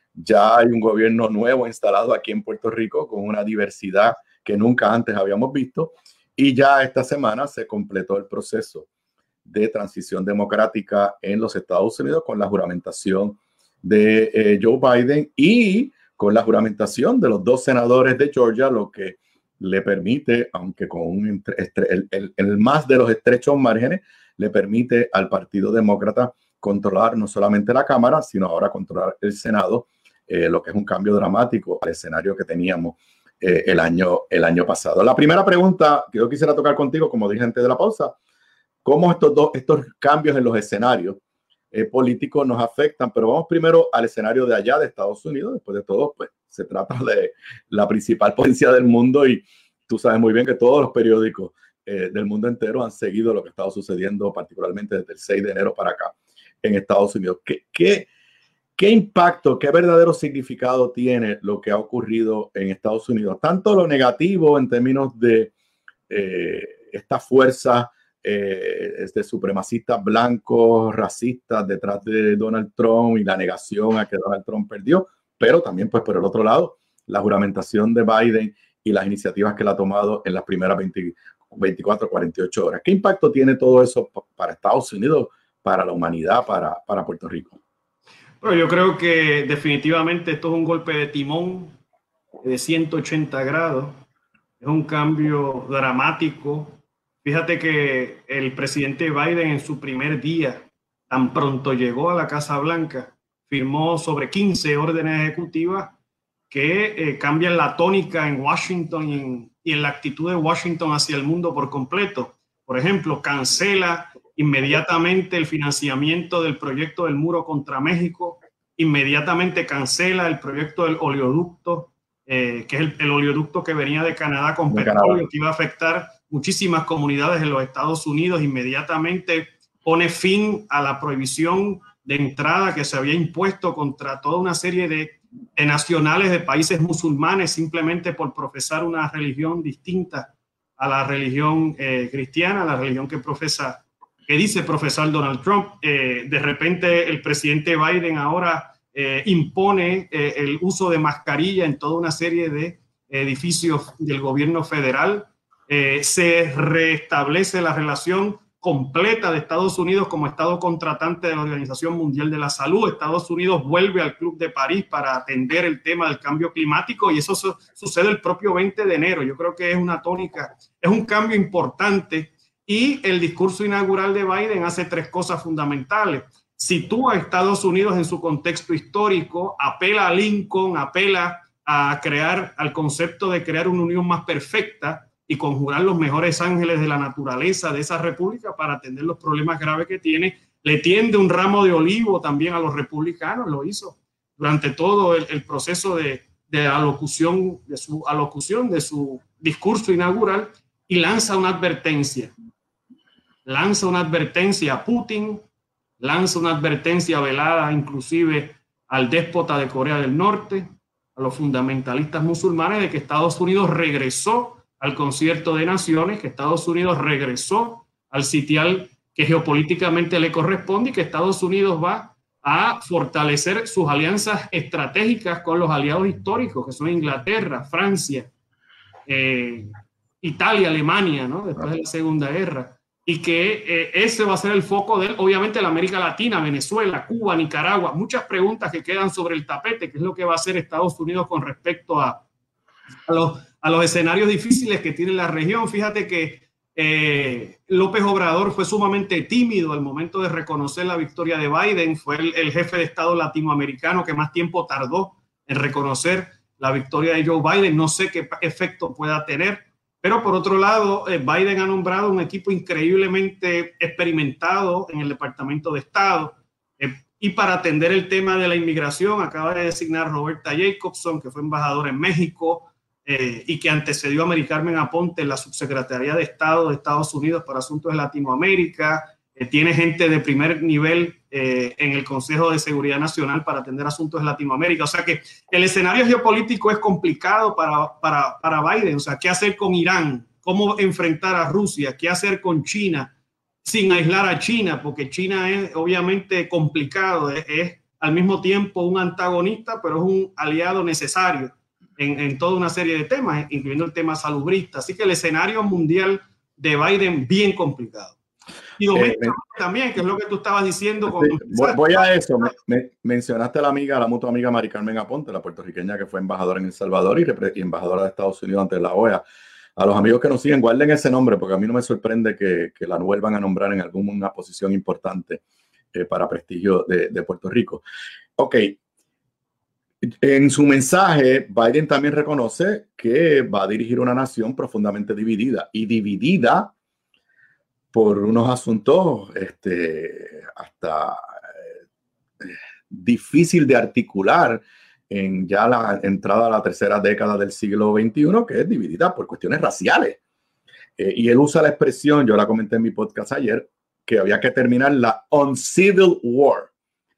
Ya hay un gobierno nuevo instalado aquí en Puerto Rico con una diversidad que nunca antes habíamos visto. Y ya esta semana se completó el proceso de transición democrática en los Estados Unidos con la juramentación de eh, Joe Biden y con la juramentación de los dos senadores de Georgia, lo que le permite, aunque con un estre- el, el, el más de los estrechos márgenes, le permite al Partido Demócrata controlar no solamente la Cámara, sino ahora controlar el Senado, eh, lo que es un cambio dramático al escenario que teníamos eh, el, año, el año pasado. La primera pregunta que yo quisiera tocar contigo, como dije antes de la pausa, ¿cómo estos, dos, estos cambios en los escenarios eh, políticos nos afectan? Pero vamos primero al escenario de allá de Estados Unidos. Después de todo, pues se trata de la principal potencia del mundo y tú sabes muy bien que todos los periódicos eh, del mundo entero han seguido lo que ha estado sucediendo, particularmente desde el seis de enero para acá en Estados Unidos. ¿Qué, qué, qué impacto, qué verdadero significado tiene lo que ha ocurrido en Estados Unidos? Tanto lo negativo en términos de eh, esta fuerza eh, de supremacistas blancos, racistas detrás de Donald Trump y la negación a que Donald Trump perdió, pero también, pues, por el otro lado, la juramentación de Biden y las iniciativas que él ha tomado en las primeras veinte, veinticuatro, cuarenta y ocho horas. ¿Qué impacto tiene todo eso para Estados Unidos, para la humanidad, para, para Puerto Rico? Bueno, yo creo que definitivamente esto es un golpe de timón de ciento ochenta grados. Es un cambio dramático. Fíjate que el presidente Biden en su primer día, tan pronto llegó a la Casa Blanca, firmó sobre quince órdenes ejecutivas que eh, cambian la tónica en Washington y en, y en la actitud de Washington hacia el mundo por completo. Por ejemplo, cancela inmediatamente el financiamiento del proyecto del muro contra México, inmediatamente cancela el proyecto del oleoducto, eh, que es el, el oleoducto que venía de Canadá con de petróleo, Canadá, que iba a afectar muchísimas comunidades en los Estados Unidos. Inmediatamente pone fin a la prohibición de entrada que se había impuesto contra toda una serie de, de nacionales de países musulmanes simplemente por profesar una religión distinta a la religión eh, cristiana, la religión que profesa, que dice profesar Donald Trump. Eh, de repente el presidente Biden ahora eh, impone eh, el uso de mascarilla en toda una serie de edificios del gobierno federal. Eh, se restablece la relación completa de Estados Unidos como Estado contratante de la Organización Mundial de la Salud. Estados Unidos vuelve al Club de París para atender el tema del cambio climático y eso su- sucede el propio veinte de enero. Yo creo que es una tónica, es un cambio importante y el discurso inaugural de Biden hace tres cosas fundamentales. sitúa a Estados Unidos en su contexto histórico, apela a Lincoln, apela a crear, al concepto de crear una unión más perfecta y conjurar los mejores ángeles de la naturaleza de esa república para atender los problemas graves que tiene. Le tiende un ramo de olivo también a los republicanos, lo hizo durante todo el, el proceso de, de alocución, de su alocución, de su discurso inaugural, y lanza una advertencia. Lanza una advertencia a Putin, lanza una advertencia velada inclusive al déspota de Corea del Norte, a los fundamentalistas musulmanes, de que Estados Unidos regresó al concierto de naciones, que Estados Unidos regresó al sitial que geopolíticamente le corresponde y que Estados Unidos va a fortalecer sus alianzas estratégicas con los aliados históricos, que son Inglaterra, Francia, eh, Italia, Alemania, ¿no? Después de la Segunda Guerra. Y que eh, ese va a ser el foco de, obviamente, la América Latina, Venezuela, Cuba, Nicaragua. Muchas preguntas que quedan sobre el tapete, que es lo que va a hacer Estados Unidos con respecto a, a, los, a los escenarios difíciles que tiene la región. Fíjate que eh, López Obrador fue sumamente tímido al momento de reconocer la victoria de Biden. Fue el, el jefe de Estado latinoamericano que más tiempo tardó en reconocer la victoria de Joe Biden. No sé qué efecto pueda tener. Pero por otro lado, eh, Biden ha nombrado un equipo increíblemente experimentado en el Departamento de Estado. Eh, y para atender el tema de la inmigración, acaba de designar Roberta Jacobson, que fue embajadora en México eh, y que antecedió a Mary Carmen Aponte en la Subsecretaría de Estado de Estados Unidos para Asuntos de Latinoamérica. Eh, tiene gente de primer nivel eh, en el Consejo de Seguridad Nacional para atender asuntos de Latinoamérica. O sea que el escenario geopolítico es complicado para, para, para Biden. O sea, ¿qué hacer con Irán? ¿Cómo enfrentar a Rusia? ¿Qué hacer con China sin aislar a China? Porque China es obviamente complicado. Es, es al mismo tiempo un antagonista, pero es un aliado necesario en, en toda una serie de temas, incluyendo el tema salubrista. Así que el escenario mundial de Biden bien complicado. Y eh, me, también, que es lo que tú estabas diciendo. Sí, voy, voy a eso. Me, me, mencionaste a la amiga, la mutua amiga Mary Carmen Aponte, la puertorriqueña que fue embajadora en El Salvador y, y embajadora de Estados Unidos ante la O E A. A los amigos que nos siguen, guarden ese nombre, porque a mí no me sorprende que, que la vuelvan a nombrar en alguna posición importante eh, para prestigio de, de Puerto Rico. Ok. En su mensaje, Biden también reconoce que va a dirigir una nación profundamente dividida y dividida por unos asuntos este, hasta eh, difícil de articular en ya la entrada a la tercera década del siglo veintiuno, que es dividida por cuestiones raciales. Eh, y él usa la expresión, yo la comenté en mi podcast ayer, que había que terminar la uncivil war,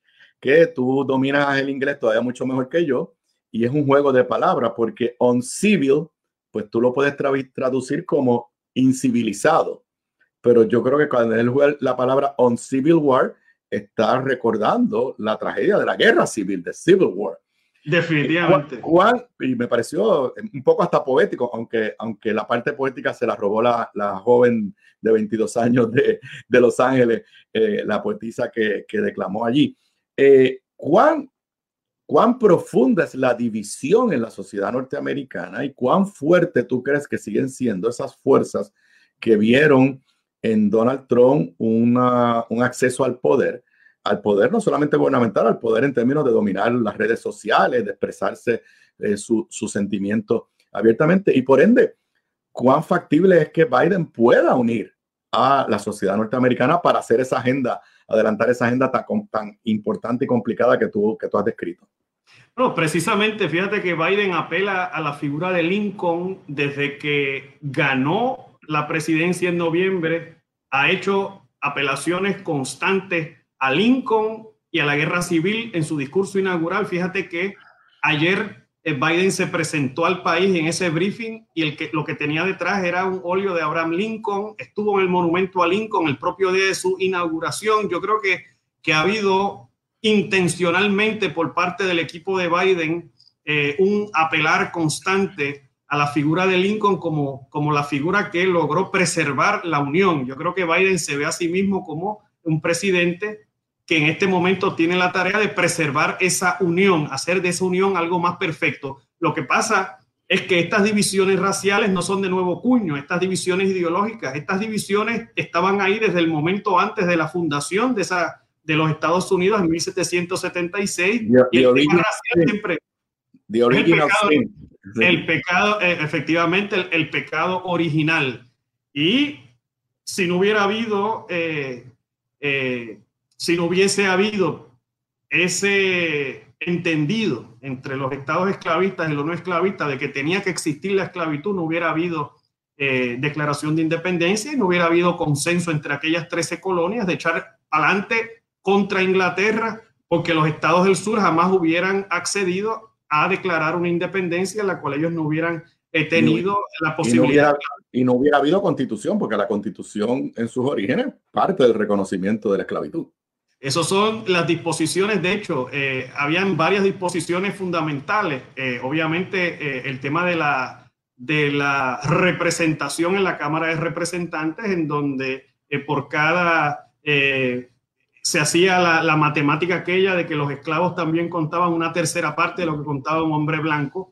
que tú dominas el inglés todavía mucho mejor que yo, y es un juego de palabras, porque uncivil, pues tú lo puedes tra- traducir como incivilizado. Pero yo creo que cuando él juega la palabra uncivil war, está recordando la tragedia de la guerra civil, de Civil War. Definitivamente. ¿Cuál, y me pareció un poco hasta poético, aunque, aunque la parte poética se la robó la, la joven de veintidós años de, de Los Ángeles, eh, la poetisa que, que declamó allí. Eh, ¿cuán, ¿Cuán profunda es la división en la sociedad norteamericana y cuán fuerte tú crees que siguen siendo esas fuerzas que vieron en Donald Trump una, un acceso al poder, al poder no solamente gubernamental, al poder en términos de dominar las redes sociales, de expresarse eh, su, su sentimiento abiertamente? Y por ende, ¿cuán factible es que Biden pueda unir a la sociedad norteamericana para hacer esa agenda, adelantar esa agenda tan, tan importante y complicada que tú, que tú has descrito? No, precisamente, fíjate que Biden apela a la figura de Lincoln desde que ganó la presidencia en noviembre. Ha hecho apelaciones constantes a Lincoln y a la guerra civil en su discurso inaugural. Fíjate que ayer Biden se presentó al país en ese briefing y el que, lo que tenía detrás era un óleo de Abraham Lincoln. Estuvo en el monumento a Lincoln el propio día de su inauguración. Yo creo que, que ha habido intencionalmente por parte del equipo de Biden eh, un apelar constante a la figura de Lincoln como, como la figura que logró preservar la unión. Yo creo que Biden se ve a sí mismo como un presidente que en este momento tiene la tarea de preservar esa unión, hacer de esa unión algo más perfecto. Lo que pasa es que estas divisiones raciales no son de nuevo cuño, estas divisiones ideológicas, estas divisiones estaban ahí desde el momento antes de la fundación de esa, de los Estados Unidos en mil setecientos setenta y seis. The, y the el original, tema racial siempre... The original el pecado, sin. Sí. el pecado eh, efectivamente, el, el pecado original. Y si no hubiera habido, eh, eh, si no hubiese habido ese entendido entre los estados esclavistas y los no esclavistas de que tenía que existir la esclavitud, no hubiera habido eh, declaración de independencia y no hubiera habido consenso entre aquellas trece colonias de echar adelante contra Inglaterra, porque los estados del sur jamás hubieran accedido a declarar una independencia en la cual ellos no hubieran eh, tenido y, la posibilidad. Y no, hubiera, y no hubiera habido constitución, porque la constitución en sus orígenes parte del reconocimiento de la esclavitud. Esas son las disposiciones. De hecho, eh, habían varias disposiciones fundamentales. Eh, obviamente, eh, el tema de la, de la representación en la Cámara de Representantes, en donde eh, por cada... Eh, se hacía la, la matemática aquella de que los esclavos también contaban una tercera parte de lo que contaba un hombre blanco.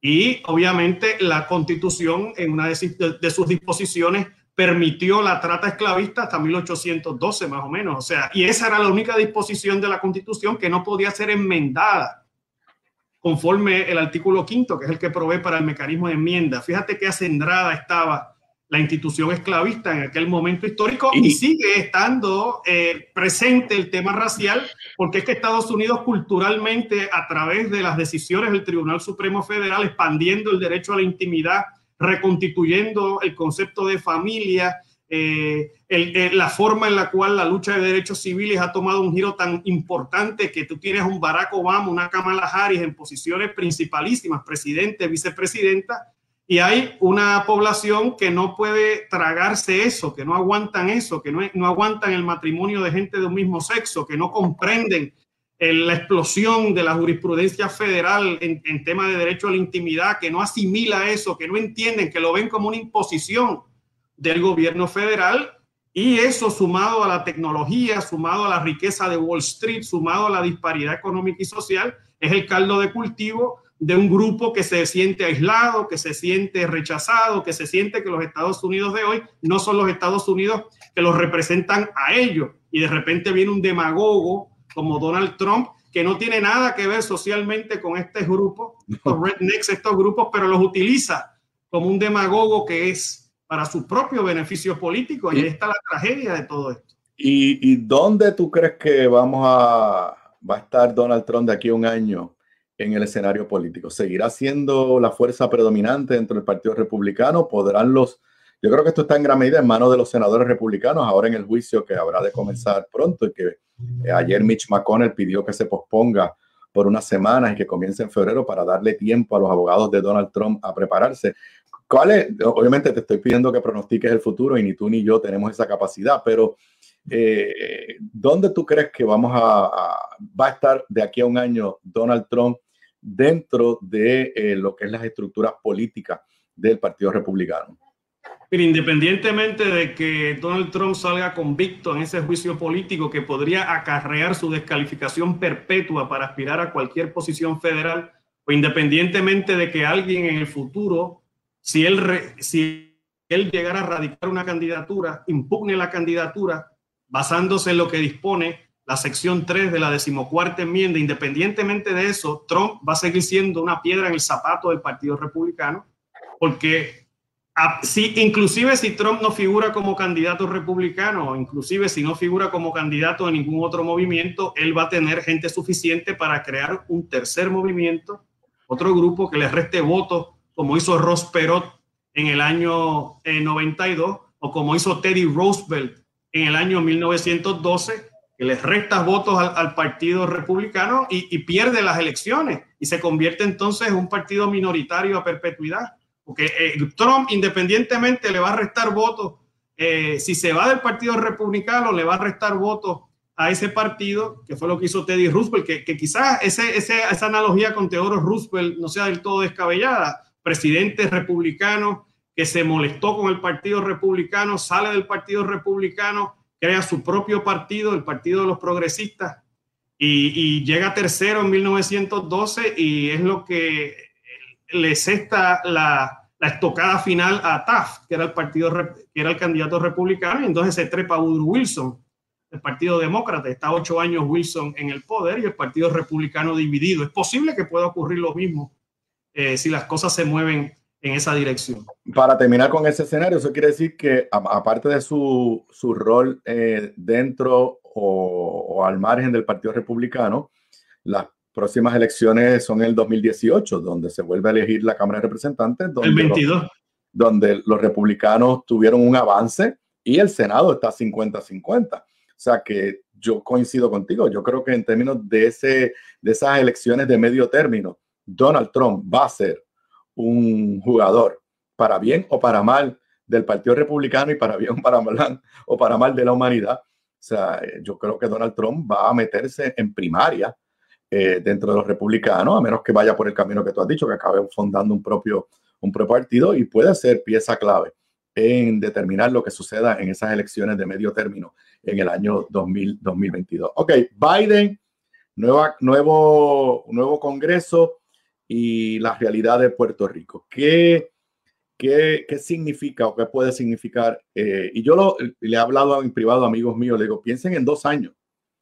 Y obviamente la Constitución, en una de, de, de sus disposiciones, permitió la trata esclavista hasta mil ochocientos doce más o menos. O sea, y esa era la única disposición de la Constitución que no podía ser enmendada conforme el artículo quinto, que es el que provee para el mecanismo de enmienda. Fíjate qué acendrada estaba la institución esclavista en aquel momento histórico y, y sigue estando eh, presente el tema racial, porque es que Estados Unidos culturalmente, a través de las decisiones del Tribunal Supremo Federal, expandiendo el derecho a la intimidad, reconstituyendo el concepto de familia, eh, el, el, la forma en la cual la lucha de derechos civiles ha tomado un giro tan importante que tú tienes un Barack Obama, una Kamala Harris en posiciones principalísimas, presidente, vicepresidenta, y hay una población que no puede tragarse eso, que no aguantan eso, que no, no aguantan el matrimonio de gente de un mismo sexo, que no comprenden el, la explosión de la jurisprudencia federal en, en tema de derecho a la intimidad, que no asimila eso, que no entienden, que lo ven como una imposición del gobierno federal. Y eso, sumado a la tecnología, sumado a la riqueza de Wall Street, sumado a la disparidad económica y social, es el caldo de cultivo de un grupo que se siente aislado, que se siente rechazado, que se siente que los Estados Unidos de hoy no son los Estados Unidos que los representan a ellos. Y de repente viene un demagogo como Donald Trump, que no tiene nada que ver socialmente con este grupo, estos rednecks, estos grupos, pero los utiliza como un demagogo que es para su propio beneficio político. Y ahí está la tragedia de todo esto. ¿Y, y dónde tú crees que vamos a, va a estar Donald Trump de aquí a un año en el escenario político? ¿Seguirá siendo la fuerza predominante dentro del Partido Republicano? ¿Podrán los...? Yo creo que esto está en gran medida en manos de los senadores republicanos, ahora en el juicio que habrá de comenzar pronto, y que eh, ayer Mitch McConnell pidió que se posponga por unas semanas y que comience en febrero para darle tiempo a los abogados de Donald Trump a prepararse. ¿Cuál es? Obviamente te estoy pidiendo que pronostiques el futuro y ni tú ni yo tenemos esa capacidad, pero eh, ¿dónde tú crees que vamos a, a va a estar de aquí a un año Donald Trump dentro de eh, lo que es las estructuras políticas del Partido Republicano? Pero independientemente de que Donald Trump salga convicto en ese juicio político que podría acarrear su descalificación perpetua para aspirar a cualquier posición federal, o independientemente de que alguien en el futuro, si él, re, si él llegara a radicar una candidatura, impugne la candidatura basándose en lo que dispone la sección tres de la decimocuarta enmienda, independientemente de eso, Trump va a seguir siendo una piedra en el zapato del Partido Republicano, porque si, inclusive si Trump no figura como candidato republicano, inclusive si no figura como candidato en ningún otro movimiento, él va a tener gente suficiente para crear un tercer movimiento, otro grupo que le reste votos, como hizo Ross Perot en el año eh, noventa y dos, o como hizo Teddy Roosevelt en el año mil novecientos doce, que les resta votos al, al Partido Republicano y, y pierde las elecciones y se convierte entonces en un partido minoritario a perpetuidad. Porque eh, Trump, independientemente, le va a restar votos. Eh, si se va del Partido Republicano, le va a restar votos a ese partido, que fue lo que hizo Teddy Roosevelt, que, que quizás ese, ese, esa analogía con Theodore Roosevelt no sea del todo descabellada. Presidente republicano que se molestó con el Partido Republicano, sale del Partido Republicano, crea su propio partido, el Partido de los Progresistas, y, y llega tercero en mil novecientos doce, y es lo que le cesta la... la estocada final a Taft, que era el partido, que era el candidato republicano, y entonces se trepa Woodrow Wilson. el Partido Demócrata. Está ocho años Wilson en el poder y el Partido Republicano dividido. Es posible que pueda ocurrir lo mismo eh, si las cosas se mueven en esa dirección. Para terminar con ese escenario, eso quiere decir que a, aparte de su, su rol eh, dentro o, o al margen del Partido Republicano, las próximas elecciones son el dos mil dieciocho, donde se vuelve a elegir la Cámara de Representantes. Donde el veintidós. Los, donde los republicanos tuvieron un avance y el Senado está cincuenta cincuenta. O sea que yo coincido contigo. Yo creo que en términos de, ese, de esas elecciones de medio término, Donald Trump va a ser un jugador para bien o para mal del Partido Republicano y para bien o para mal, o para mal de la humanidad. O sea, yo creo que Donald Trump va a meterse en primaria eh, dentro de los republicanos, a menos que vaya por el camino que tú has dicho, que acabe fundando un propio, un propio partido, y puede ser pieza clave en determinar lo que suceda en esas elecciones de medio término en el año dos mil, dos mil veintidós. Ok, Biden, nueva, nuevo, nuevo Congreso y la realidad de Puerto Rico. ¿Qué, qué, qué significa o qué puede significar? Eh, y yo lo, le he hablado en privado a amigos míos, le digo, piensen en dos años,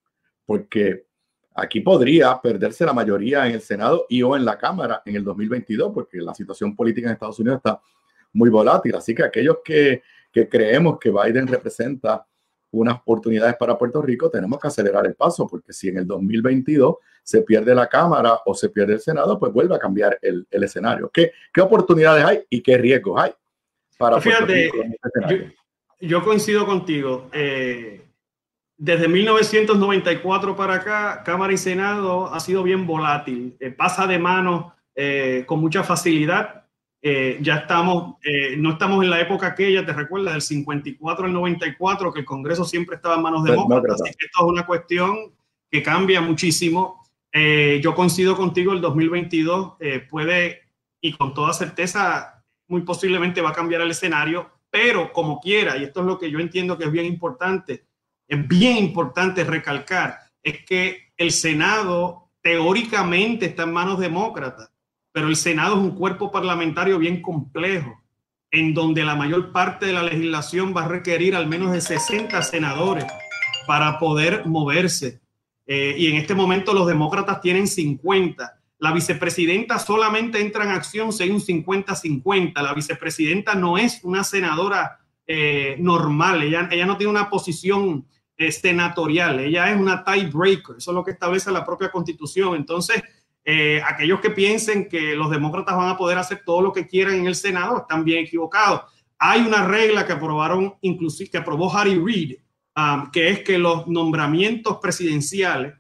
porque aquí podría perderse la mayoría en el Senado y o en la Cámara en el dos mil veintidós, porque la situación política en Estados Unidos está muy volátil. Así que aquellos que, que creemos que Biden representa unas oportunidades para Puerto Rico, tenemos que acelerar el paso, porque si en el dos mil veintidós se pierde la Cámara o se pierde el Senado, pues vuelve a cambiar el, el escenario. ¿Qué, ¿Qué oportunidades hay y qué riesgos hay para Fíjate, Puerto Rico en este escenario? Yo, yo coincido contigo. Eh, desde mil novecientos noventa y cuatro para acá, Cámara y Senado ha sido bien volátil. Eh, pasa de mano eh, con mucha facilidad. Eh, ya estamos, eh, no estamos en la época aquella, te recuerdas, del cincuenta y cuatro al noventa y cuatro, que el Congreso siempre estaba en manos demócratas, así que esto es una cuestión que cambia muchísimo. Eh, yo coincido contigo, el dos mil veintidós eh, puede, y con toda certeza, muy posiblemente va a cambiar el escenario, pero como quiera, y esto es lo que yo entiendo que es bien importante, es bien importante recalcar, es que el Senado teóricamente está en manos demócratas, pero el Senado es un cuerpo parlamentario bien complejo, en donde la mayor parte de la legislación va a requerir al menos de sesenta senadores para poder moverse. Eh, y en este momento los demócratas tienen cincuenta. La vicepresidenta solamente entra en acción si hay un cincuenta cincuenta. La vicepresidenta no es una senadora eh, normal. Ella, ella no tiene una posición eh, senatorial. Ella es una tiebreaker. Eso es lo que establece la propia Constitución. Entonces, Eh, aquellos que piensen que los demócratas van a poder hacer todo lo que quieran en el Senado están bien equivocados. Hay una regla que aprobaron, inclusive que aprobó Harry Reid, um, que es que los nombramientos presidenciales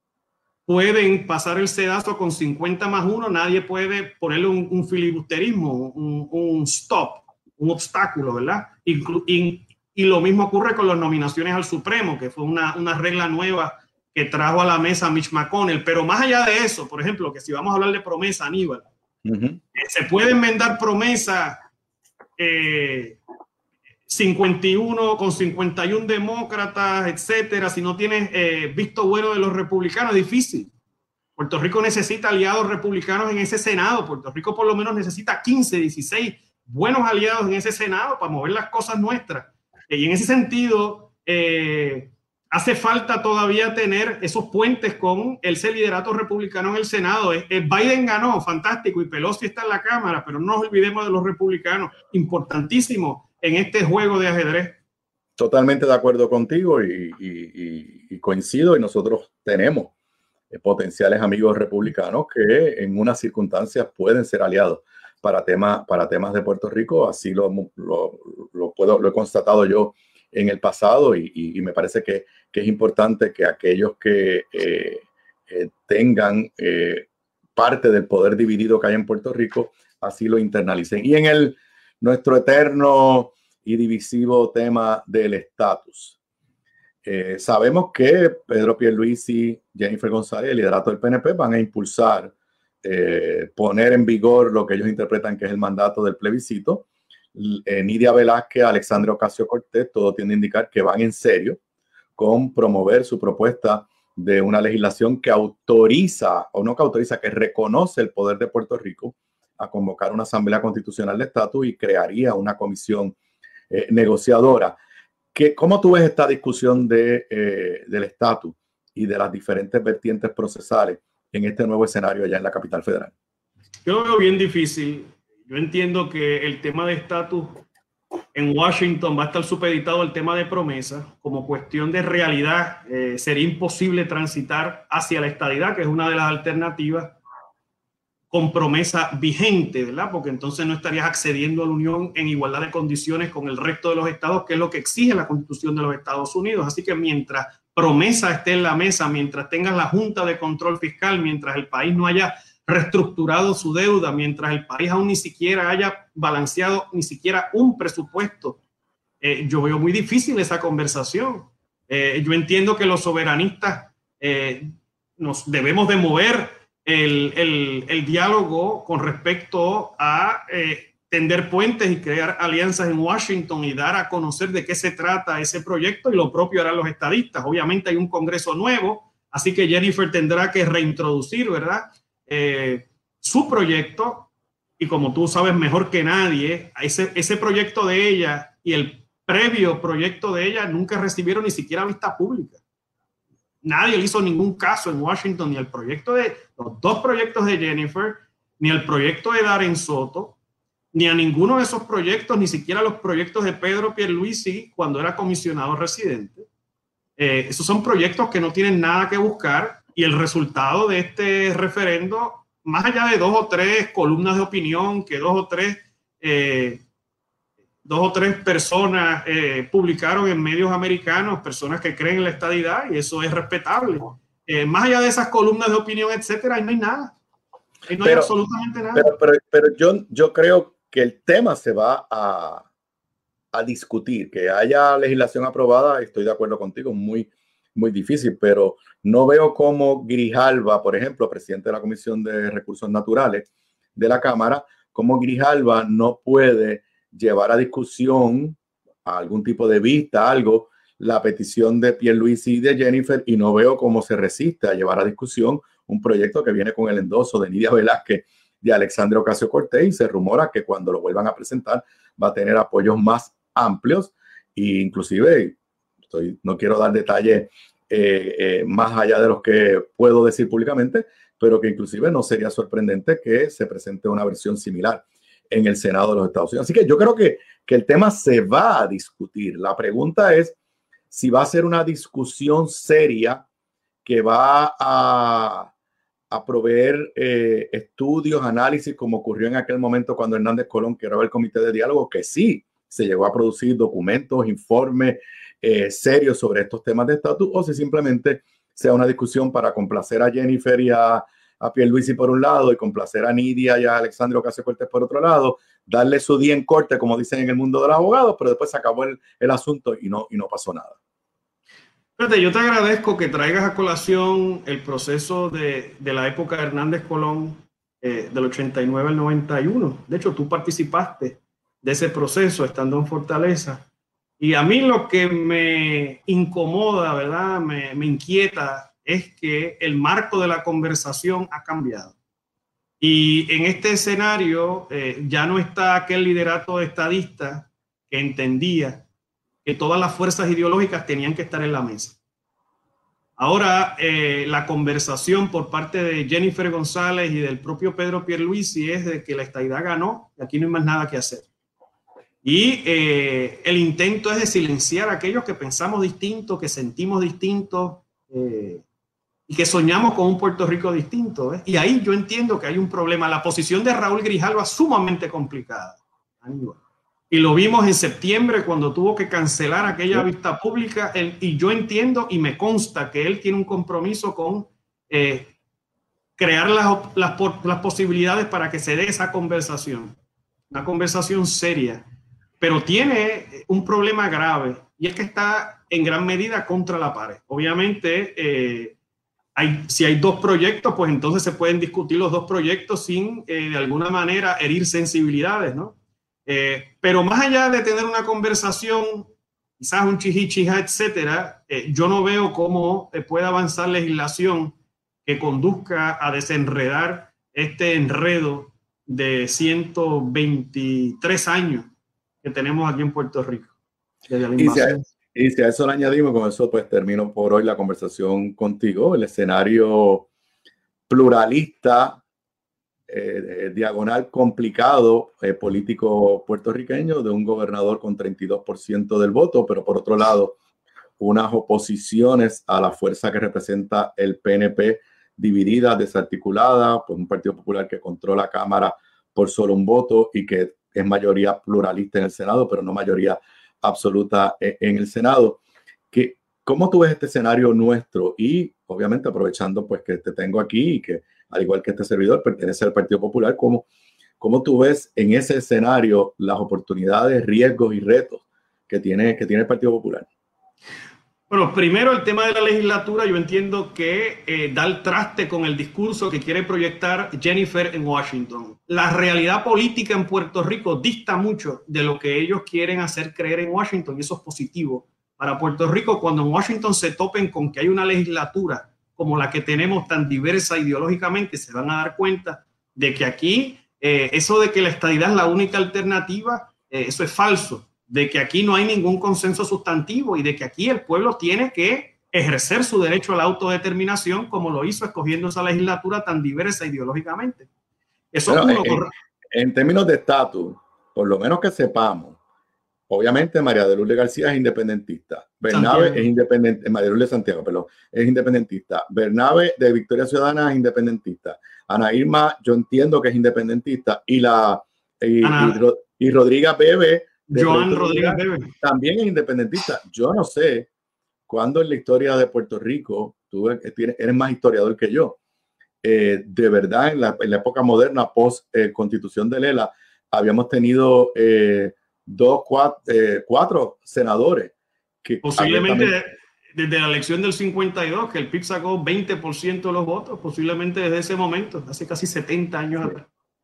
pueden pasar el sedazo con cincuenta más uno. Nadie puede ponerle un, un filibusterismo, un, un stop, un obstáculo, ¿verdad? Inclu y, y lo mismo ocurre con las nominaciones al Supremo, que fue una, una regla nueva que trajo a la mesa Mitch McConnell. Pero más allá de eso, por ejemplo, que si vamos a hablar de promesa, Aníbal, uh-huh. se puede enmendar promesa eh, cincuenta y uno con cincuenta y uno demócratas, etcétera. Si no tienes eh, visto bueno de los republicanos, es difícil. Puerto Rico necesita aliados republicanos en ese Senado. Puerto Rico por lo menos necesita quince, dieciséis buenos aliados en ese Senado para mover las cosas nuestras. Y en ese sentido, eh, hace falta todavía tener esos puentes con ese liderato republicano en el Senado. Biden ganó, fantástico, y Pelosi está en la Cámara, pero no nos olvidemos de los republicanos, importantísimo en este juego de ajedrez. Totalmente de acuerdo contigo y, y, y, y coincido, y nosotros tenemos potenciales amigos republicanos que en unas circunstancias pueden ser aliados para, tema, para temas de Puerto Rico. Así lo, lo, lo, puedo, lo he constatado yo en el pasado y, y, y me parece que, que es importante que aquellos que eh, eh, tengan eh, parte del poder dividido que hay en Puerto Rico, así lo internalicen. Y en el, nuestro eterno y divisivo tema del estatus. Eh, sabemos que Pedro Pierluisi, Jennifer González y el liderato del P N P van a impulsar, eh, poner en vigor lo que ellos interpretan que es el mandato del plebiscito. Eh, Nidia Velázquez, Alexandria Ocasio-Cortez, todo tiende a indicar que van en serio con promover su propuesta de una legislación que autoriza, o no que autoriza, que reconoce el poder de Puerto Rico a convocar una asamblea constitucional de estatus y crearía una comisión eh, negociadora. ¿qué, ¿cómo tú ves esta discusión de, eh, del estatus y de las diferentes vertientes procesales en este nuevo escenario allá en la capital federal? Yo lo veo bien difícil. Yo entiendo que el tema de estatus en Washington va a estar supeditado al tema de promesa. Como cuestión de realidad, eh, sería imposible transitar hacia la estadidad, que es una de las alternativas, con promesa vigente, ¿verdad? Porque entonces no estarías accediendo a la Unión en igualdad de condiciones con el resto de los estados, que es lo que exige la Constitución de los Estados Unidos. Así que mientras promesa esté en la mesa, mientras tengas la Junta de Control Fiscal, mientras el país no haya reestructurado su deuda, mientras el país aún ni siquiera haya balanceado ni siquiera un presupuesto, eh, yo veo muy difícil esa conversación. Eh, yo entiendo que los soberanistas eh, nos debemos de mover el, el, el diálogo con respecto a eh, tender puentes y crear alianzas en Washington y dar a conocer de qué se trata ese proyecto, y lo propio harán los estadistas. Obviamente hay un Congreso nuevo, así que Jennifer tendrá que reintroducir, ¿verdad?, Eh, su proyecto, y como tú sabes mejor que nadie, ese, ese proyecto de ella y el previo proyecto de ella nunca recibieron ni siquiera vista pública. Nadie le hizo ningún caso en Washington, ni el proyecto de los dos proyectos de Jennifer, ni el proyecto de Darren Soto, ni a ninguno de esos proyectos, ni siquiera los proyectos de Pedro Pierluisi cuando era comisionado residente. Eh, esos son proyectos que no tienen nada que buscar. Y el resultado de este referendo, más allá de dos o tres columnas de opinión que dos o tres, eh, dos o tres personas eh, publicaron en medios americanos, personas que creen en la estadidad, y eso es respetable. Eh, más allá de esas columnas de opinión, etcétera, ahí no hay nada. Ahí no pero, hay absolutamente nada. Pero, pero, pero yo, yo creo que el tema se va a, a discutir. Que haya legislación aprobada, estoy de acuerdo contigo, muy muy difícil, pero no veo cómo Grijalva, por ejemplo, presidente de la Comisión de Recursos Naturales de la Cámara, cómo Grijalva no puede llevar a discusión, a algún tipo de vista, algo, la petición de Pierluisi y de Jennifer, y no veo cómo se resiste a llevar a discusión un proyecto que viene con el endoso de Nidia Velázquez, de Alexandria Ocasio-Cortez, y se rumora que cuando lo vuelvan a presentar va a tener apoyos más amplios, e inclusive Estoy, no quiero dar detalles eh, eh, más allá de los que puedo decir públicamente, pero que inclusive no sería sorprendente que se presente una versión similar en el Senado de los Estados Unidos. Así que yo creo que, que el tema se va a discutir. La pregunta es si va a ser una discusión seria que va a, a proveer eh, estudios, análisis, como ocurrió en aquel momento cuando Hernández Colón creó el comité de diálogo, que sí se llegó a producir documentos, informes, Eh, serios sobre estos temas de estatus, o si simplemente sea una discusión para complacer a Jennifer y a, a Pierluisi por un lado, y complacer a Nidia y a Alexandria Ocasio-Cortez por otro lado, darle su día en corte, como dicen en el mundo de los abogados, pero después se acabó el, el asunto y no, y no pasó nada. Fíjate, yo te agradezco que traigas a colación el proceso de, de la época de Hernández Colón, eh, del ochenta y nueve al noventa y uno. De hecho, tú participaste de ese proceso estando en Fortaleza. Y a mí lo que me incomoda, ¿verdad? Me, me inquieta es que el marco de la conversación ha cambiado. Y en este escenario eh, ya no está aquel liderato estadista que entendía que todas las fuerzas ideológicas tenían que estar en la mesa. Ahora eh, la conversación por parte de Jennifer González y del propio Pedro Pierluisi es de que la estadidad ganó y aquí no hay más nada que hacer. Y eh, el intento es de silenciar a aquellos que pensamos distinto, que sentimos distinto eh, y que soñamos con un Puerto Rico distinto. ¿eh? Y ahí yo entiendo que hay un problema. La posición de Raúl Grijalva es sumamente complicada. Y lo vimos en septiembre cuando tuvo que cancelar aquella vista pública. Él, y yo entiendo y me consta que él tiene un compromiso con eh, crear las, las, las posibilidades para que se dé esa conversación. Una conversación seria. Pero tiene un problema grave y es que está en gran medida contra la pared. Obviamente, eh, hay, si hay dos proyectos, pues entonces se pueden discutir los dos proyectos sin, eh, de alguna manera, herir sensibilidades, ¿no? Eh, pero más allá de tener una conversación, quizás un chichichija, etcétera, eh, yo no veo cómo eh, puede avanzar legislación que conduzca a desenredar este enredo de ciento veintitrés años que tenemos aquí en Puerto Rico. Y si, Y si a eso le añadimos, con eso pues termino por hoy la conversación contigo, el escenario pluralista, eh, diagonal complicado, eh, político puertorriqueño, de un gobernador con treinta y dos por ciento del voto, pero por otro lado, unas oposiciones a la fuerza que representa el P N P dividida, desarticulada, pues un Partido Popular que controla la Cámara por solo un voto y que es mayoría pluralista en el Senado, pero no mayoría absoluta en el Senado. ¿Qué, ¿Cómo tú ves este escenario nuestro? Y obviamente aprovechando pues que te tengo aquí y que al igual que este servidor pertenece al Partido Popular, ¿cómo, cómo tú ves en ese escenario las oportunidades, riesgos y retos que tiene, que tiene el Partido Popular? Bueno, primero el tema de la legislatura, yo entiendo que eh, da el traste con el discurso que quiere proyectar Jennifer en Washington. La realidad política en Puerto Rico dista mucho de lo que ellos quieren hacer creer en Washington, y eso es positivo para Puerto Rico. Cuando en Washington se topen con que hay una legislatura como la que tenemos tan diversa ideológicamente, se van a dar cuenta de que aquí eh, eso de que la estadidad es la única alternativa, eh, eso es falso. De que aquí no hay ningún consenso sustantivo y de que aquí el pueblo tiene que ejercer su derecho a la autodeterminación como lo hizo escogiendo esa legislatura tan diversa ideológicamente. Eso Bueno, es uno. En, en términos de estatus, por lo menos que sepamos, obviamente María de Lourdes García es independentista, Bernabe Santiago. es independiente, María de Lourdes Santiago, perdón, es independentista, Bernabe de Victoria Ciudadana es independentista, Ana Irma yo entiendo que es independentista y la y, y, y Rodríguez Bebe Joan Rodríguez Bebe también es independentista. Yo no sé cuándo en la historia de Puerto Rico, tú eres más historiador que yo, eh, de verdad en la, en la época moderna, post eh, constitución de Lela, habíamos tenido eh, dos, cuatro, eh, cuatro senadores. Que posiblemente abiertamente... desde la elección del cincuenta y dos, que el P I B sacó veinte por ciento de los votos, posiblemente desde ese momento, hace casi setenta años atrás.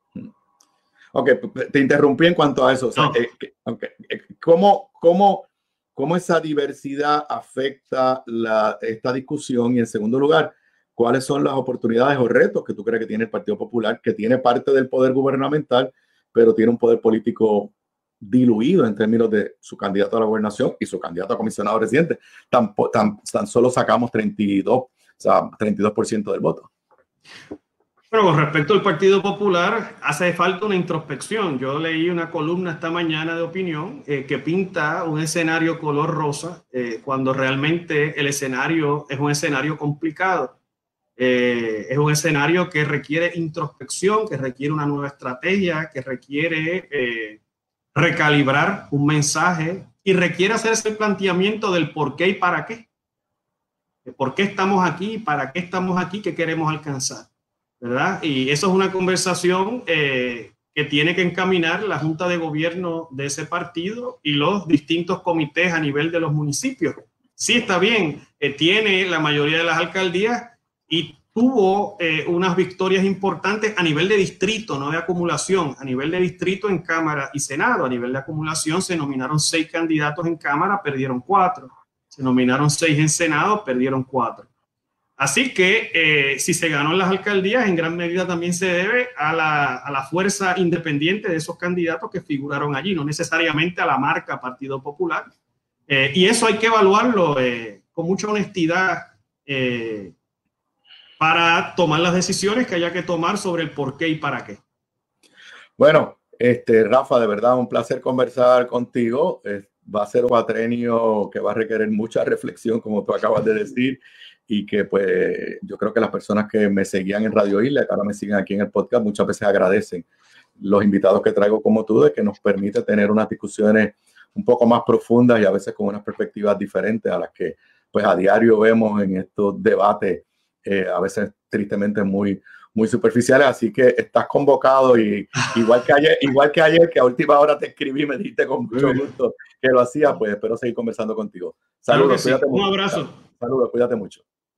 Ok, te interrumpí en cuanto a eso. O sea, no. eh, okay. ¿Cómo, cómo, ¿Cómo esa diversidad afecta la, esta discusión? Y en segundo lugar, ¿cuáles son las oportunidades o retos que tú crees que tiene el Partido Popular, que tiene parte del poder gubernamental, pero tiene un poder político diluido en términos de su candidato a la gobernación y su candidato a comisionado residente? Tan, tan, tan solo sacamos treinta y dos, o sea, treinta y dos por ciento del voto. Pero con respecto al Partido Popular, hace falta una introspección. Yo leí una columna esta mañana de opinión eh, que pinta un escenario color rosa eh, cuando realmente el escenario es un escenario complicado. Eh, es un escenario que requiere introspección, que requiere una nueva estrategia, que requiere eh, recalibrar un mensaje y requiere hacerse el planteamiento del por qué y para qué. ¿Por qué estamos aquí? ¿Para qué estamos aquí? ¿Qué queremos alcanzar? ¿Verdad? Y eso es una conversación eh, que tiene que encaminar la Junta de Gobierno de ese partido y los distintos comités a nivel de los municipios. Sí, está bien, eh, tiene la mayoría de las alcaldías y tuvo eh, unas victorias importantes a nivel de distrito, no de acumulación, a nivel de distrito en Cámara y Senado. A nivel de acumulación se nominaron seis candidatos en Cámara, perdieron cuatro. Se nominaron seis en Senado, perdieron cuatro. Así que eh, si se ganó en las alcaldías, en gran medida también se debe a la, a la fuerza independiente de esos candidatos que figuraron allí, no necesariamente a la marca Partido Popular. Eh, y eso hay que evaluarlo eh, con mucha honestidad eh, para tomar las decisiones que haya que tomar sobre el por qué y para qué. Bueno, este, Rafa, de verdad un placer conversar contigo. Eh, va a ser un cuatrenio que va a requerir mucha reflexión, como tú acabas de decir. Y que pues yo creo que las personas que me seguían en Radio Isla, que ahora me siguen aquí en el podcast, muchas veces agradecen los invitados que traigo como tú, de que nos permite tener unas discusiones un poco más profundas y a veces con unas perspectivas diferentes a las que pues a diario vemos en estos debates, eh, a veces tristemente muy, muy superficiales. Así que estás convocado y igual que ayer, igual que ayer, que a última hora te escribí, me dijiste con mucho gusto que lo hacía, pues espero seguir conversando contigo. Saludos, claro que sí. Cuídate mucho. Un abrazo. Saludos, cuídate mucho.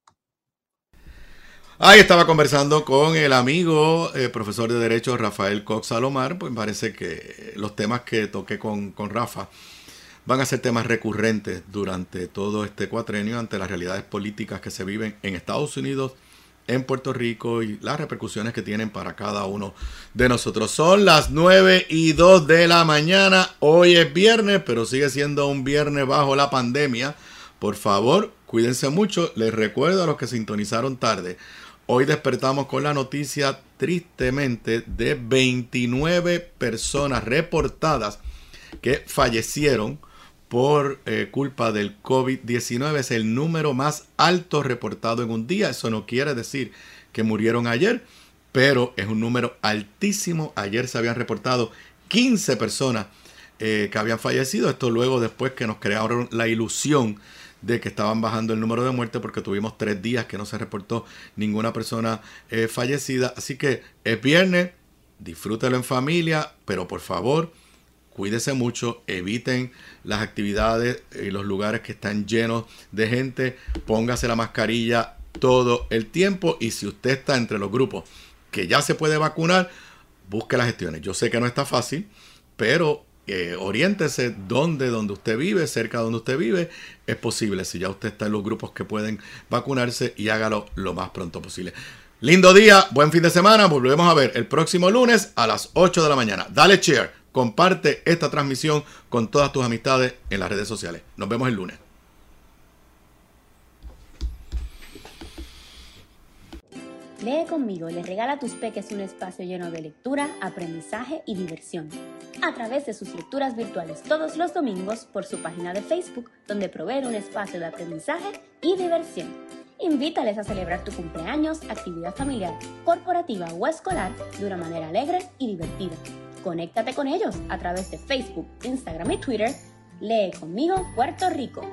Ahí estaba conversando con el amigo eh, profesor de Derecho Rafael Cox Salomar. Pues parece que los temas que toqué con, con Rafa van a ser temas recurrentes durante todo este cuatrenio ante las realidades políticas que se viven en Estados Unidos en Puerto Rico y las repercusiones que tienen para cada uno de nosotros. Son las nueve y dos de la mañana. Hoy es viernes, pero sigue siendo un viernes bajo la pandemia. Por favor, cuídense mucho. Les recuerdo a los que sintonizaron tarde. Hoy despertamos con la noticia, tristemente, de veintinueve personas reportadas que fallecieron por eh, culpa del COVID diecinueve. Es el número más alto reportado en un día. Eso no quiere decir que murieron ayer, pero es un número altísimo. Ayer se habían reportado quince personas eh, que habían fallecido. Esto luego después que nos crearon la ilusión de que estaban bajando el número de muertes porque tuvimos tres días que no se reportó ninguna persona eh, fallecida. Así que es viernes, disfrútelo en familia, pero por favor, cuídese mucho, eviten las actividades y los lugares que están llenos de gente, póngase la mascarilla todo el tiempo y si usted está entre los grupos que ya se puede vacunar, busque las gestiones. Yo sé que no está fácil, pero eh, oriéntese donde, donde usted vive, cerca de donde usted vive, es posible si ya usted está en los grupos que pueden vacunarse y hágalo lo más pronto posible. Lindo día, buen fin de semana, volvemos a ver el próximo lunes a las ocho de la mañana. Dale share. Comparte esta transmisión con todas tus amistades en las redes sociales. Nos vemos el lunes. Lee conmigo le regala a tus peques un espacio lleno de lectura, aprendizaje y diversión. A través de sus lecturas virtuales todos los domingos por su página de Facebook, donde provee un espacio de aprendizaje y diversión. Invítales a celebrar tu cumpleaños, actividad familiar, corporativa o escolar de una manera alegre y divertida. Conéctate con ellos a través de Facebook, Instagram y Twitter. Lee conmigo Puerto Rico.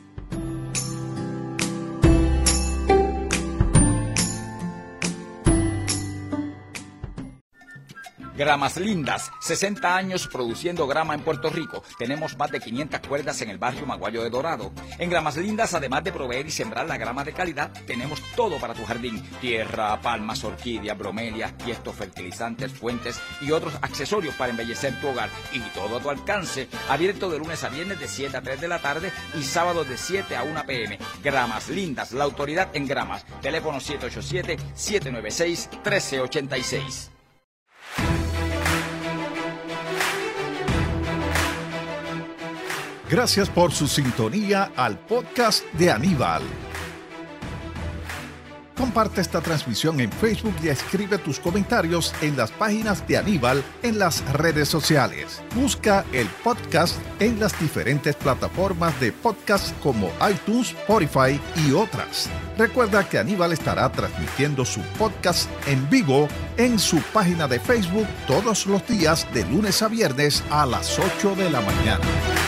Gramas Lindas, sesenta años produciendo grama en Puerto Rico. Tenemos más de quinientas cuerdas en el barrio Maguayo de Dorado. En Gramas Lindas, además de proveer y sembrar la grama de calidad, tenemos todo para tu jardín. Tierra, palmas, orquídeas, bromelias, tiestos, fertilizantes, fuentes y otros accesorios para embellecer tu hogar. Y todo a tu alcance. Abierto de lunes a viernes de siete a tres de la tarde y sábados de siete a una p m Gramas Lindas, la autoridad en gramas. Teléfono siete ocho siete, siete nueve seis, uno tres ocho seis. Gracias por su sintonía al podcast de Aníbal. Comparte esta transmisión en Facebook y escribe tus comentarios en las páginas de Aníbal en las redes sociales. Busca el podcast en las diferentes plataformas de podcast como iTunes, Spotify y otras. Recuerda que Aníbal estará transmitiendo su podcast en vivo en su página de Facebook todos los días de lunes a viernes a las ocho de la mañana.